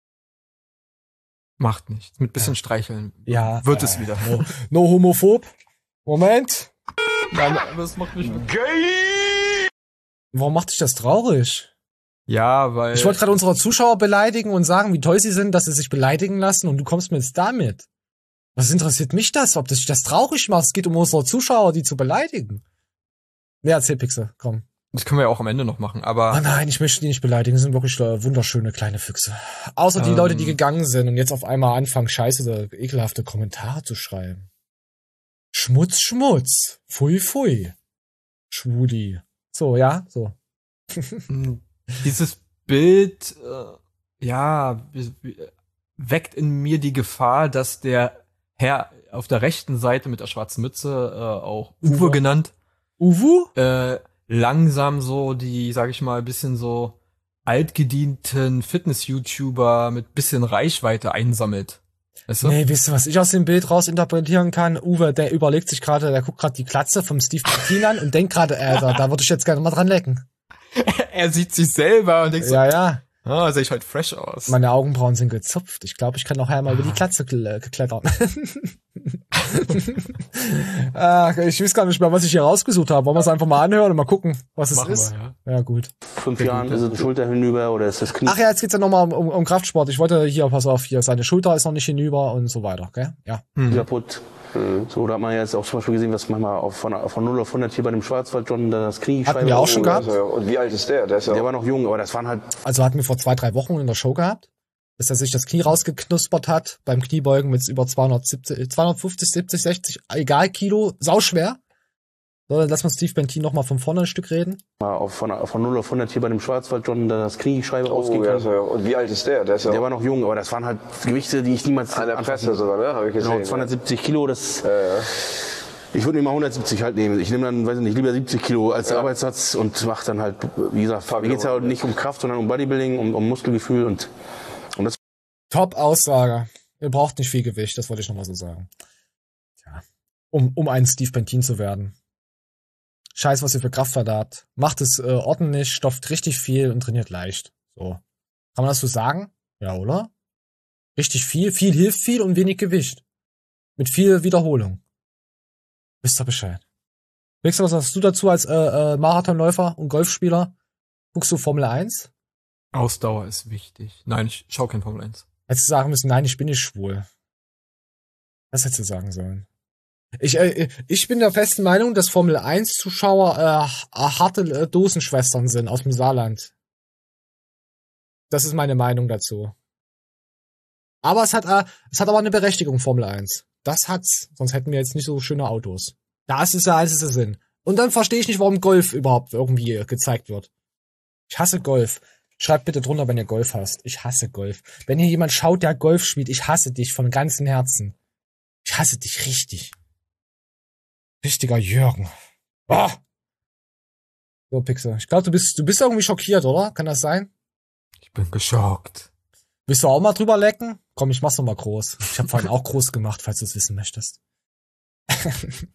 Macht nichts. Mit bisschen Streicheln wird es wieder. No homophob. Moment. Nein, das macht mich gay. Warum macht dich das traurig? Ja, weil... Ich wollte gerade unsere Zuschauer beleidigen und sagen, wie toll sie sind, dass sie sich beleidigen lassen und du kommst mir jetzt damit. Was interessiert mich das, ob dich das traurig macht? Es geht um unsere Zuschauer, die zu beleidigen. Ja, erzähl, Pixel, komm. Das können wir ja auch am Ende noch machen, aber... Ah nein, ich möchte die nicht beleidigen, das sind wirklich wunderschöne kleine Füchse. Außer die Leute, die gegangen sind und jetzt auf einmal anfangen, scheiße oder ekelhafte Kommentare zu schreiben. Schmutz, Schmutz. Pfui, pfui. Schwuli. So, ja, so. Dieses Bild, weckt in mir die Gefahr, dass der Herr auf der rechten Seite mit der schwarzen Mütze, auch Uwe genannt, langsam so die, sag ich mal, bisschen so altgedienten Fitness-YouTuber mit bisschen Reichweite einsammelt. Weißt du? Nee, wisst ihr, was ich aus dem Bild rausinterpretieren kann? Uwe, der überlegt sich gerade, der guckt gerade die Glatze vom Steve Martin an und denkt gerade, da würde ich jetzt gerne mal dran lecken. Er sieht sich selber und denkt so, ja. Sehe ich halt fresh aus. Meine Augenbrauen sind gezupft. Ich glaube, ich kann nachher mal über die Glatze geklettern. Ich weiß gar nicht mehr, was ich hier rausgesucht habe. Wollen wir es einfach mal anhören und mal gucken, was es ist? Ja, gut. 5 Jahren ist es Schulter hinüber oder ist das Knie? Ach ja, jetzt geht's ja nochmal um Kraftsport. Ich wollte hier, pass auf, hier, seine Schulter ist noch nicht hinüber und so weiter, gell? Ja. Kaputt. So, da hat man jetzt auch zum Beispiel gesehen, was manchmal von 0 auf 100 hier bei dem Schwarzwald John das Knie hatten wir auch schon gehabt. Und wie alt ist der? Der war noch jung, aber das waren halt... Also hatten wir vor 2-3 Wochen in der Show gehabt, dass er sich das Knie rausgeknuspert hat, beim Kniebeugen mit über 250, 70, 60, egal Kilo, sauschwer. So, dann lass mal Steve Bentin noch mal von vorne ein Stück reden. Von 0 auf 100 hier bei dem Schwarzwald John das Kniescheibe ausgehen kann. Und wie alt ist der? Der war noch jung, aber das waren halt Gewichte, die ich niemals... An der Presse sogar, ne? Habe ich gesehen. Genau, 270 Kilo, das... Ich würde mir mal 170 halt nehmen. Ich nehme dann, weiß ich nicht, lieber 70 Kilo als Arbeitssatz und mache dann halt, wie gesagt, mir geht's ja nicht um Kraft, sondern um Bodybuilding, um Muskelgefühl und das... Top-Aussage. Ihr braucht nicht viel Gewicht, das wollte ich nochmal so sagen. Ja. Um ein Steve Bentin zu werden. Scheiß, was ihr für Kraftwert habt. Macht es ordentlich, stofft richtig viel und trainiert leicht. So. Kann man das so sagen? Ja, oder? Richtig viel. Viel hilft viel und wenig Gewicht. Mit viel Wiederholung. Wisst ihr Bescheid. Wixer, was sagst du dazu als Marathonläufer und Golfspieler? Guckst du Formel 1? Ausdauer ist wichtig. Nein, ich schau kein Formel 1. Hättest du sagen müssen, nein, ich bin nicht schwul. Das hättest du sagen sollen. Ich bin der festen Meinung, dass Formel 1 Zuschauer harte Dosenschwestern sind aus dem Saarland. Das ist meine Meinung dazu. Aber es hat aber eine Berechtigung, Formel 1. Das hat's, sonst hätten wir jetzt nicht so schöne Autos. Das ist der Sinn. Und dann verstehe ich nicht, warum Golf überhaupt irgendwie gezeigt wird. Ich hasse Golf. Schreibt bitte drunter, wenn ihr Golf hasst. Ich hasse Golf. Wenn hier jemand schaut, der Golf spielt, ich hasse dich von ganzem Herzen. Ich hasse dich richtig. Richtiger Jürgen. Oh. So, Pixel. Ich glaube, du bist irgendwie schockiert, oder? Kann das sein? Ich bin geschockt. Willst du auch mal drüber lecken? Komm, ich mach's noch mal groß. Ich habe vorhin auch groß gemacht, falls du es wissen möchtest. Er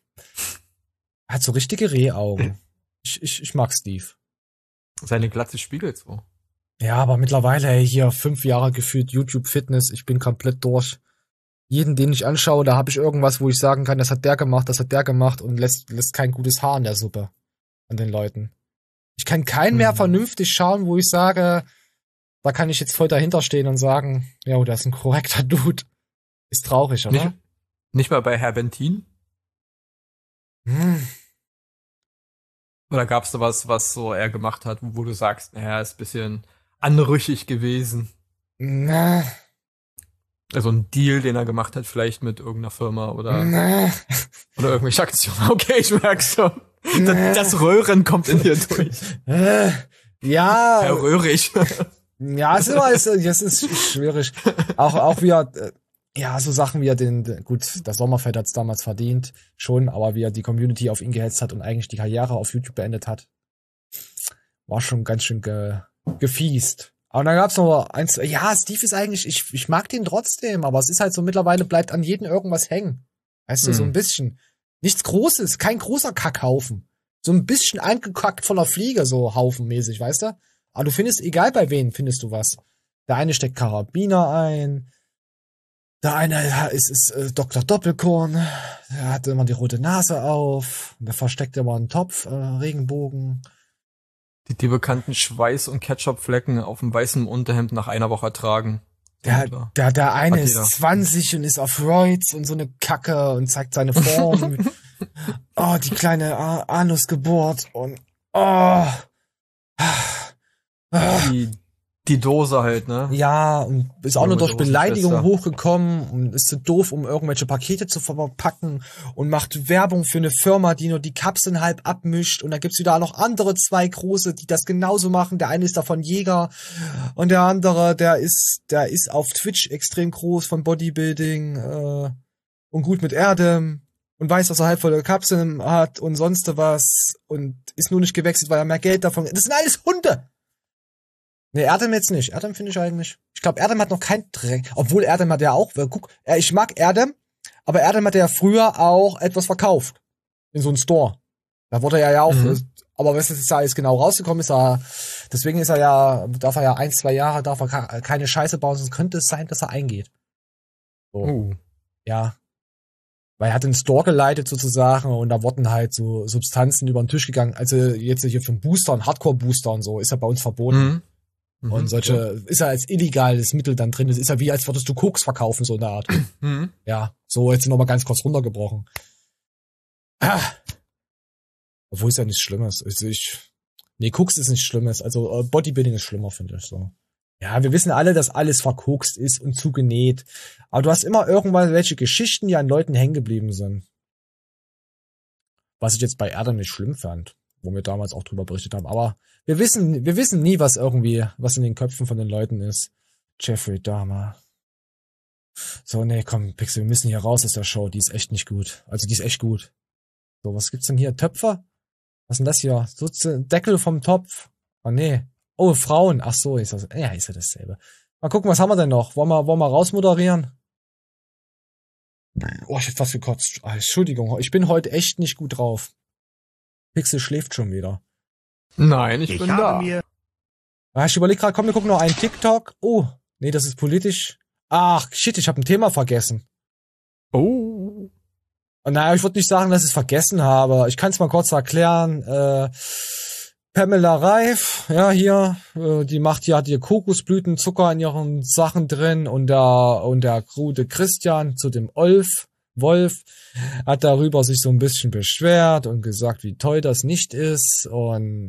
hat so richtige Rehaugen. Ich mag Steve. Seine Glatze spiegelt so. Ja, aber mittlerweile, hier 5 Jahre gefühlt YouTube Fitness, ich bin komplett durch. Jeden, den ich anschaue, da habe ich irgendwas, wo ich sagen kann, das hat der gemacht und lässt kein gutes Haar in der Suppe an den Leuten. Ich kann keinen mehr vernünftig schauen, wo ich sage, da kann ich jetzt voll dahinter stehen und sagen, ja, der ist ein korrekter Dude. Ist traurig, oder? Nicht mal bei Herr Bentin? Oder gab's da was so er gemacht hat, wo du sagst, naja, ist ein bisschen anrüchig gewesen? Na. Also ein Deal, den er gemacht hat, vielleicht mit irgendeiner Firma oder irgendwelche Aktionen. Okay, ich merk's schon. Das Röhren kommt in dir durch. Ja. Herr Röhrig. Ja, es ist schwierig. Auch wie er, so Sachen wie er gut, das Sommerfeld hat's damals verdient, schon, aber wie er die Community auf ihn gehetzt hat und eigentlich die Karriere auf YouTube beendet hat, war schon ganz schön gefiest. Aber dann gab's noch eins, Steve ist eigentlich, ich mag den trotzdem, aber es ist halt so, mittlerweile bleibt an jedem irgendwas hängen. Weißt du, so ein bisschen. Nichts Großes, kein großer Kackhaufen. So ein bisschen eingekackt von der Fliege, so haufenmäßig, weißt du? Aber du findest, egal bei wem, findest du was. Der eine steckt Karabiner ein, der eine ist Dr. Doppelkorn, der hat immer die rote Nase auf, der versteckt immer einen Topf, Regenbogen. Die bekannten Schweiß- und Ketchupflecken auf dem weißen Unterhemd nach einer Woche tragen. Der eine ist 20 und ist auf Roids und so eine Kacke und zeigt seine Form. Die kleine Anusgeburt und Die Dose halt, ne? Ja, und ist auch nur durch Beleidigung hochgekommen und ist so doof, um irgendwelche Pakete zu verpacken und macht Werbung für eine Firma, die nur die Kapseln halb abmischt und da gibt's wieder noch andere 2 große, die das genauso machen. Der eine ist davon Jäger und der andere, der ist auf Twitch extrem groß von Bodybuilding und gut mit Erdem und weiß, dass er halb volle Kapseln hat und sonst was und ist nur nicht gewechselt, weil er mehr Geld davon... Das sind alles Hunde! Nee, Erdem jetzt nicht. Erdem finde ich eigentlich. Ich glaube, Erdem hat noch kein Dreck. Obwohl Erdem hat ja auch, guck, ich mag Erdem, aber Erdem hat ja früher auch etwas verkauft. In so einem Store. Da wurde er ja auch, aber was jetzt da jetzt genau rausgekommen ist, deswegen ist darf er ja 1-2 Jahre, darf er keine Scheiße bauen, sonst könnte es sein, dass er eingeht. So. Ja. Weil er hat den Store geleitet sozusagen und da wurden halt so Substanzen über den Tisch gegangen. Also jetzt hier für Booster und Hardcore-Booster und so, ist ja bei uns verboten. Und ist ja als illegales Mittel dann drin. Das ist ja wie, als würdest du Koks verkaufen, so in der Art. Ja, so jetzt nochmal ganz kurz runtergebrochen. Obwohl es ja nichts Schlimmes ist. Koks ist nichts Schlimmes. Also Bodybuilding ist schlimmer, finde ich so. Ja, wir wissen alle, dass alles verkokst ist und zugenäht. Aber du hast immer irgendwann welche Geschichten, die an Leuten hängen geblieben sind. Was ich jetzt bei Erdem nicht schlimm fand, wo wir damals auch drüber berichtet haben. Aber wir wissen nie, was in den Köpfen von den Leuten ist. Jeffrey Dahmer. So, nee, komm, Pixel, wir müssen hier raus aus der Show. Die ist echt nicht gut. Also, die ist echt gut. So, was gibt's denn hier? Töpfer? Was ist denn das hier? So, Deckel vom Topf. Oh, nee. Oh, Frauen. Ach so, ist das, ja, ist ja dasselbe. Mal gucken, was haben wir denn noch? Wollen wir rausmoderieren? Oh, ich hab fast gekotzt. Entschuldigung, ich bin heute echt nicht gut drauf. Pixel schläft schon wieder. Nein, ich bin da. Ich überlege gerade, komm, wir gucken noch einen TikTok. Oh, nee, das ist politisch. Ach, shit, ich habe ein Thema vergessen. Oh. Naja, ich würde nicht sagen, dass ich es vergessen habe. Ich kann es mal kurz erklären. Pamela Reif, ja, hier, hat hier Kokosblütenzucker in ihren Sachen drin und der gute Christian zu dem Wolf hat darüber sich so ein bisschen beschwert und gesagt, wie toll das nicht ist und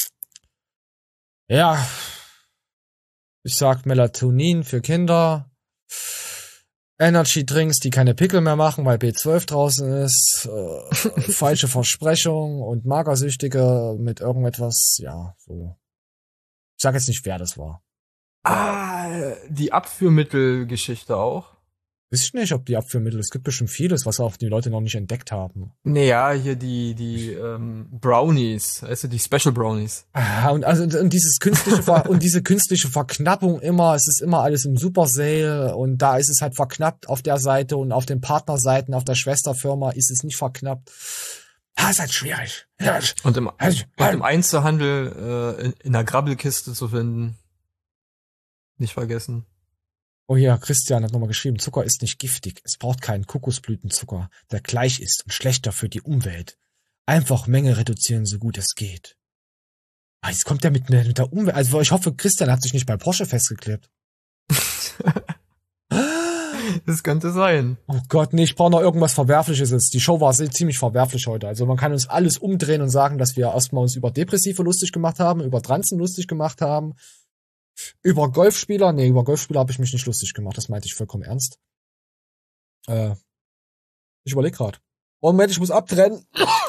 ja, ich sag Melatonin für Kinder, Energy Drinks, die keine Pickel mehr machen, weil B12 draußen ist, falsche Versprechungen und Magersüchtige mit irgendetwas, ja, so. Ich sag jetzt nicht, wer das war. Die Abführmittelgeschichte auch. Weiß ich nicht, ob die Abführmittel, es gibt bestimmt vieles, was auch die Leute noch nicht entdeckt haben. Naja, hier die Brownies, weißt du, die Special Brownies. Und dieses künstliche und diese künstliche Verknappung immer, es ist immer alles im Super Sale und da ist es halt verknappt auf der Seite und auf den Partnerseiten, auf der Schwesterfirma ist es nicht verknappt. Das ist halt schwierig. Und im Einzelhandel in der Grabbelkiste zu finden. Nicht vergessen. Oh ja, Christian hat nochmal geschrieben, Zucker ist nicht giftig. Es braucht keinen Kokosblütenzucker, der gleich ist und schlechter für die Umwelt. Einfach Menge reduzieren, so gut es geht. Jetzt kommt der mit der Umwelt. Also ich hoffe, Christian hat sich nicht bei Porsche festgeklebt. Das könnte sein. Oh Gott, nee, ich brauche noch irgendwas Verwerfliches jetzt. Die Show war ziemlich verwerflich heute. Also man kann uns alles umdrehen und sagen, dass wir erstmal uns über Depressive lustig gemacht haben, über Transen lustig gemacht haben, über Golfspieler. Nee, über Golfspieler habe ich mich nicht lustig gemacht. Das meinte ich vollkommen ernst. Ich überlege gerade. Moment, ich muss abtrennen.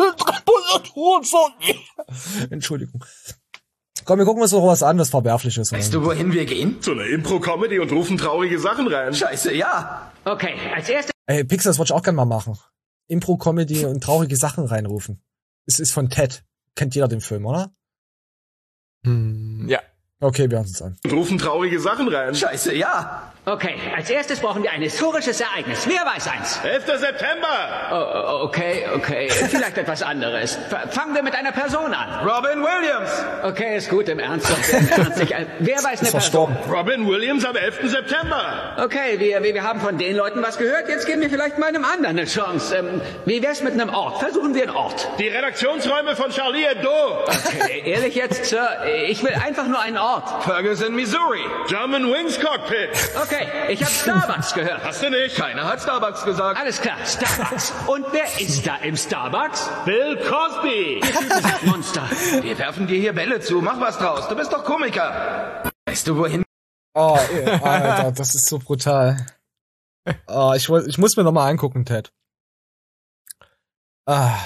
Entschuldigung. Komm, wir gucken uns noch was an, was Verwerfliches. Weißt du, wohin wir gehen? Zu einer Impro-Comedy und rufen traurige Sachen rein. Scheiße, ja. Okay, als erstes... Ey, Pixar, das wollte ich auch gerne mal machen. Impro-Comedy und traurige Sachen reinrufen. Es ist von Ted. Kennt jeder den Film, oder? Ja. Okay, wir hören uns an. Und rufen traurige Sachen rein. Scheiße, ja. Okay, als erstes brauchen wir ein historisches Ereignis. Wer weiß eins? 11. September! Oh, okay. Vielleicht etwas anderes. Fangen wir mit einer Person an. Robin Williams! Okay, ist gut, im Ernst. Wer weiß eine Person? Robin Williams am 11. September! Okay, wir haben von den Leuten was gehört. Jetzt geben wir vielleicht mal einem anderen eine Chance. Wie wär's mit einem Ort? Versuchen wir einen Ort. Die Redaktionsräume von Charlie Hebdo! Okay, ehrlich jetzt, Sir? Ich will einfach nur einen Ort. Ferguson, Missouri. German Wings Cockpit. Okay, ich habe Starbucks gehört. Hast du nicht? Keiner hat Starbucks gesagt. Alles klar, Starbucks. Und wer ist da im Starbucks? Bill Cosby. Monster. Wir werfen dir hier Bälle zu. Mach was draus. Du bist doch Komiker. Weißt du, wohin? Oh, Alter, das ist so brutal. Oh, ich muss mir noch mal angucken, Ted. Ach,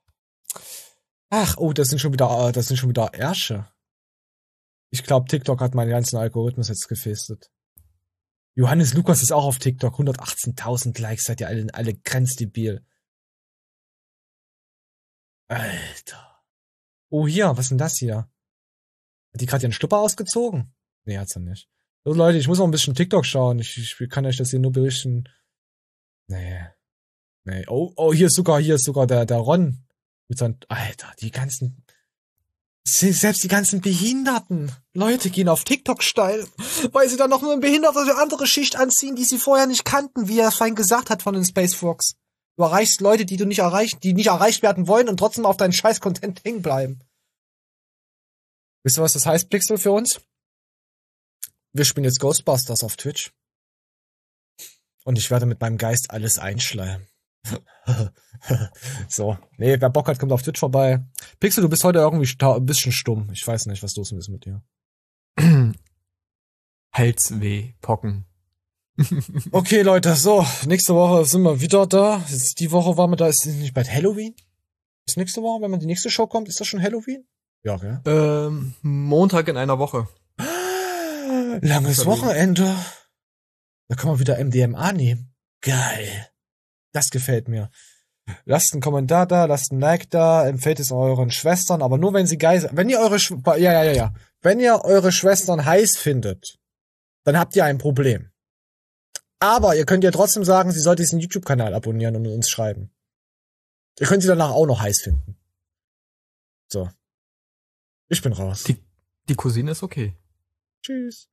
oh, das sind schon wieder Ärsche. Ich glaube, TikTok hat meinen ganzen Algorithmus jetzt gefestet. Johannes Lukas ist auch auf TikTok. 118.000 Likes, seid ihr alle grenzdebil. Alter. Oh, hier, was ist denn das hier? Hat die gerade ihren Schlüpper ausgezogen? Nee, hat sie nicht. So, Leute, ich muss auch ein bisschen TikTok schauen. Ich kann euch das hier nur berichten. Nee. Oh, hier ist sogar der Ron. Mit seinen, Alter, selbst die ganzen behinderten Leute gehen auf TikTok steil, weil sie dann noch eine behinderte oder andere Schicht anziehen, die sie vorher nicht kannten, wie er vorhin gesagt hat von den Space Fox. Du erreichst Leute, die nicht erreicht werden wollen und trotzdem auf deinen scheiß Content hängen bleiben. Wisst ihr, was das heißt, Pixel, für uns? Wir spielen jetzt Ghostbusters auf Twitch. Und ich werde mit meinem Geist alles einschleimen. So. Nee, wer Bock hat, kommt auf Twitch vorbei. Pixel, du bist heute irgendwie ein bisschen stumm. Ich weiß nicht, was los ist mit dir. Halsweh, Pocken. Okay, Leute, so. Nächste Woche sind wir wieder da. Die Woche waren wir da. Ist nicht bald Halloween? Ist nächste Woche, wenn die nächste Show kommt, ist das schon Halloween? Ja, gell? Montag in einer Woche. Langes Wochenende. Da kann man wieder MDMA nehmen. Geil. Das gefällt mir. Lasst einen Kommentar da, lasst ein Like da, empfehlt es euren Schwestern, aber nur wenn sie geil sind. Wenn ihr Wenn ihr eure Schwestern heiß findet, dann habt ihr ein Problem. Aber ihr könnt ja trotzdem sagen, sie sollte diesen YouTube-Kanal abonnieren und uns schreiben. Ihr könnt sie danach auch noch heiß finden. So. Ich bin raus. Die Cousine ist okay. Tschüss.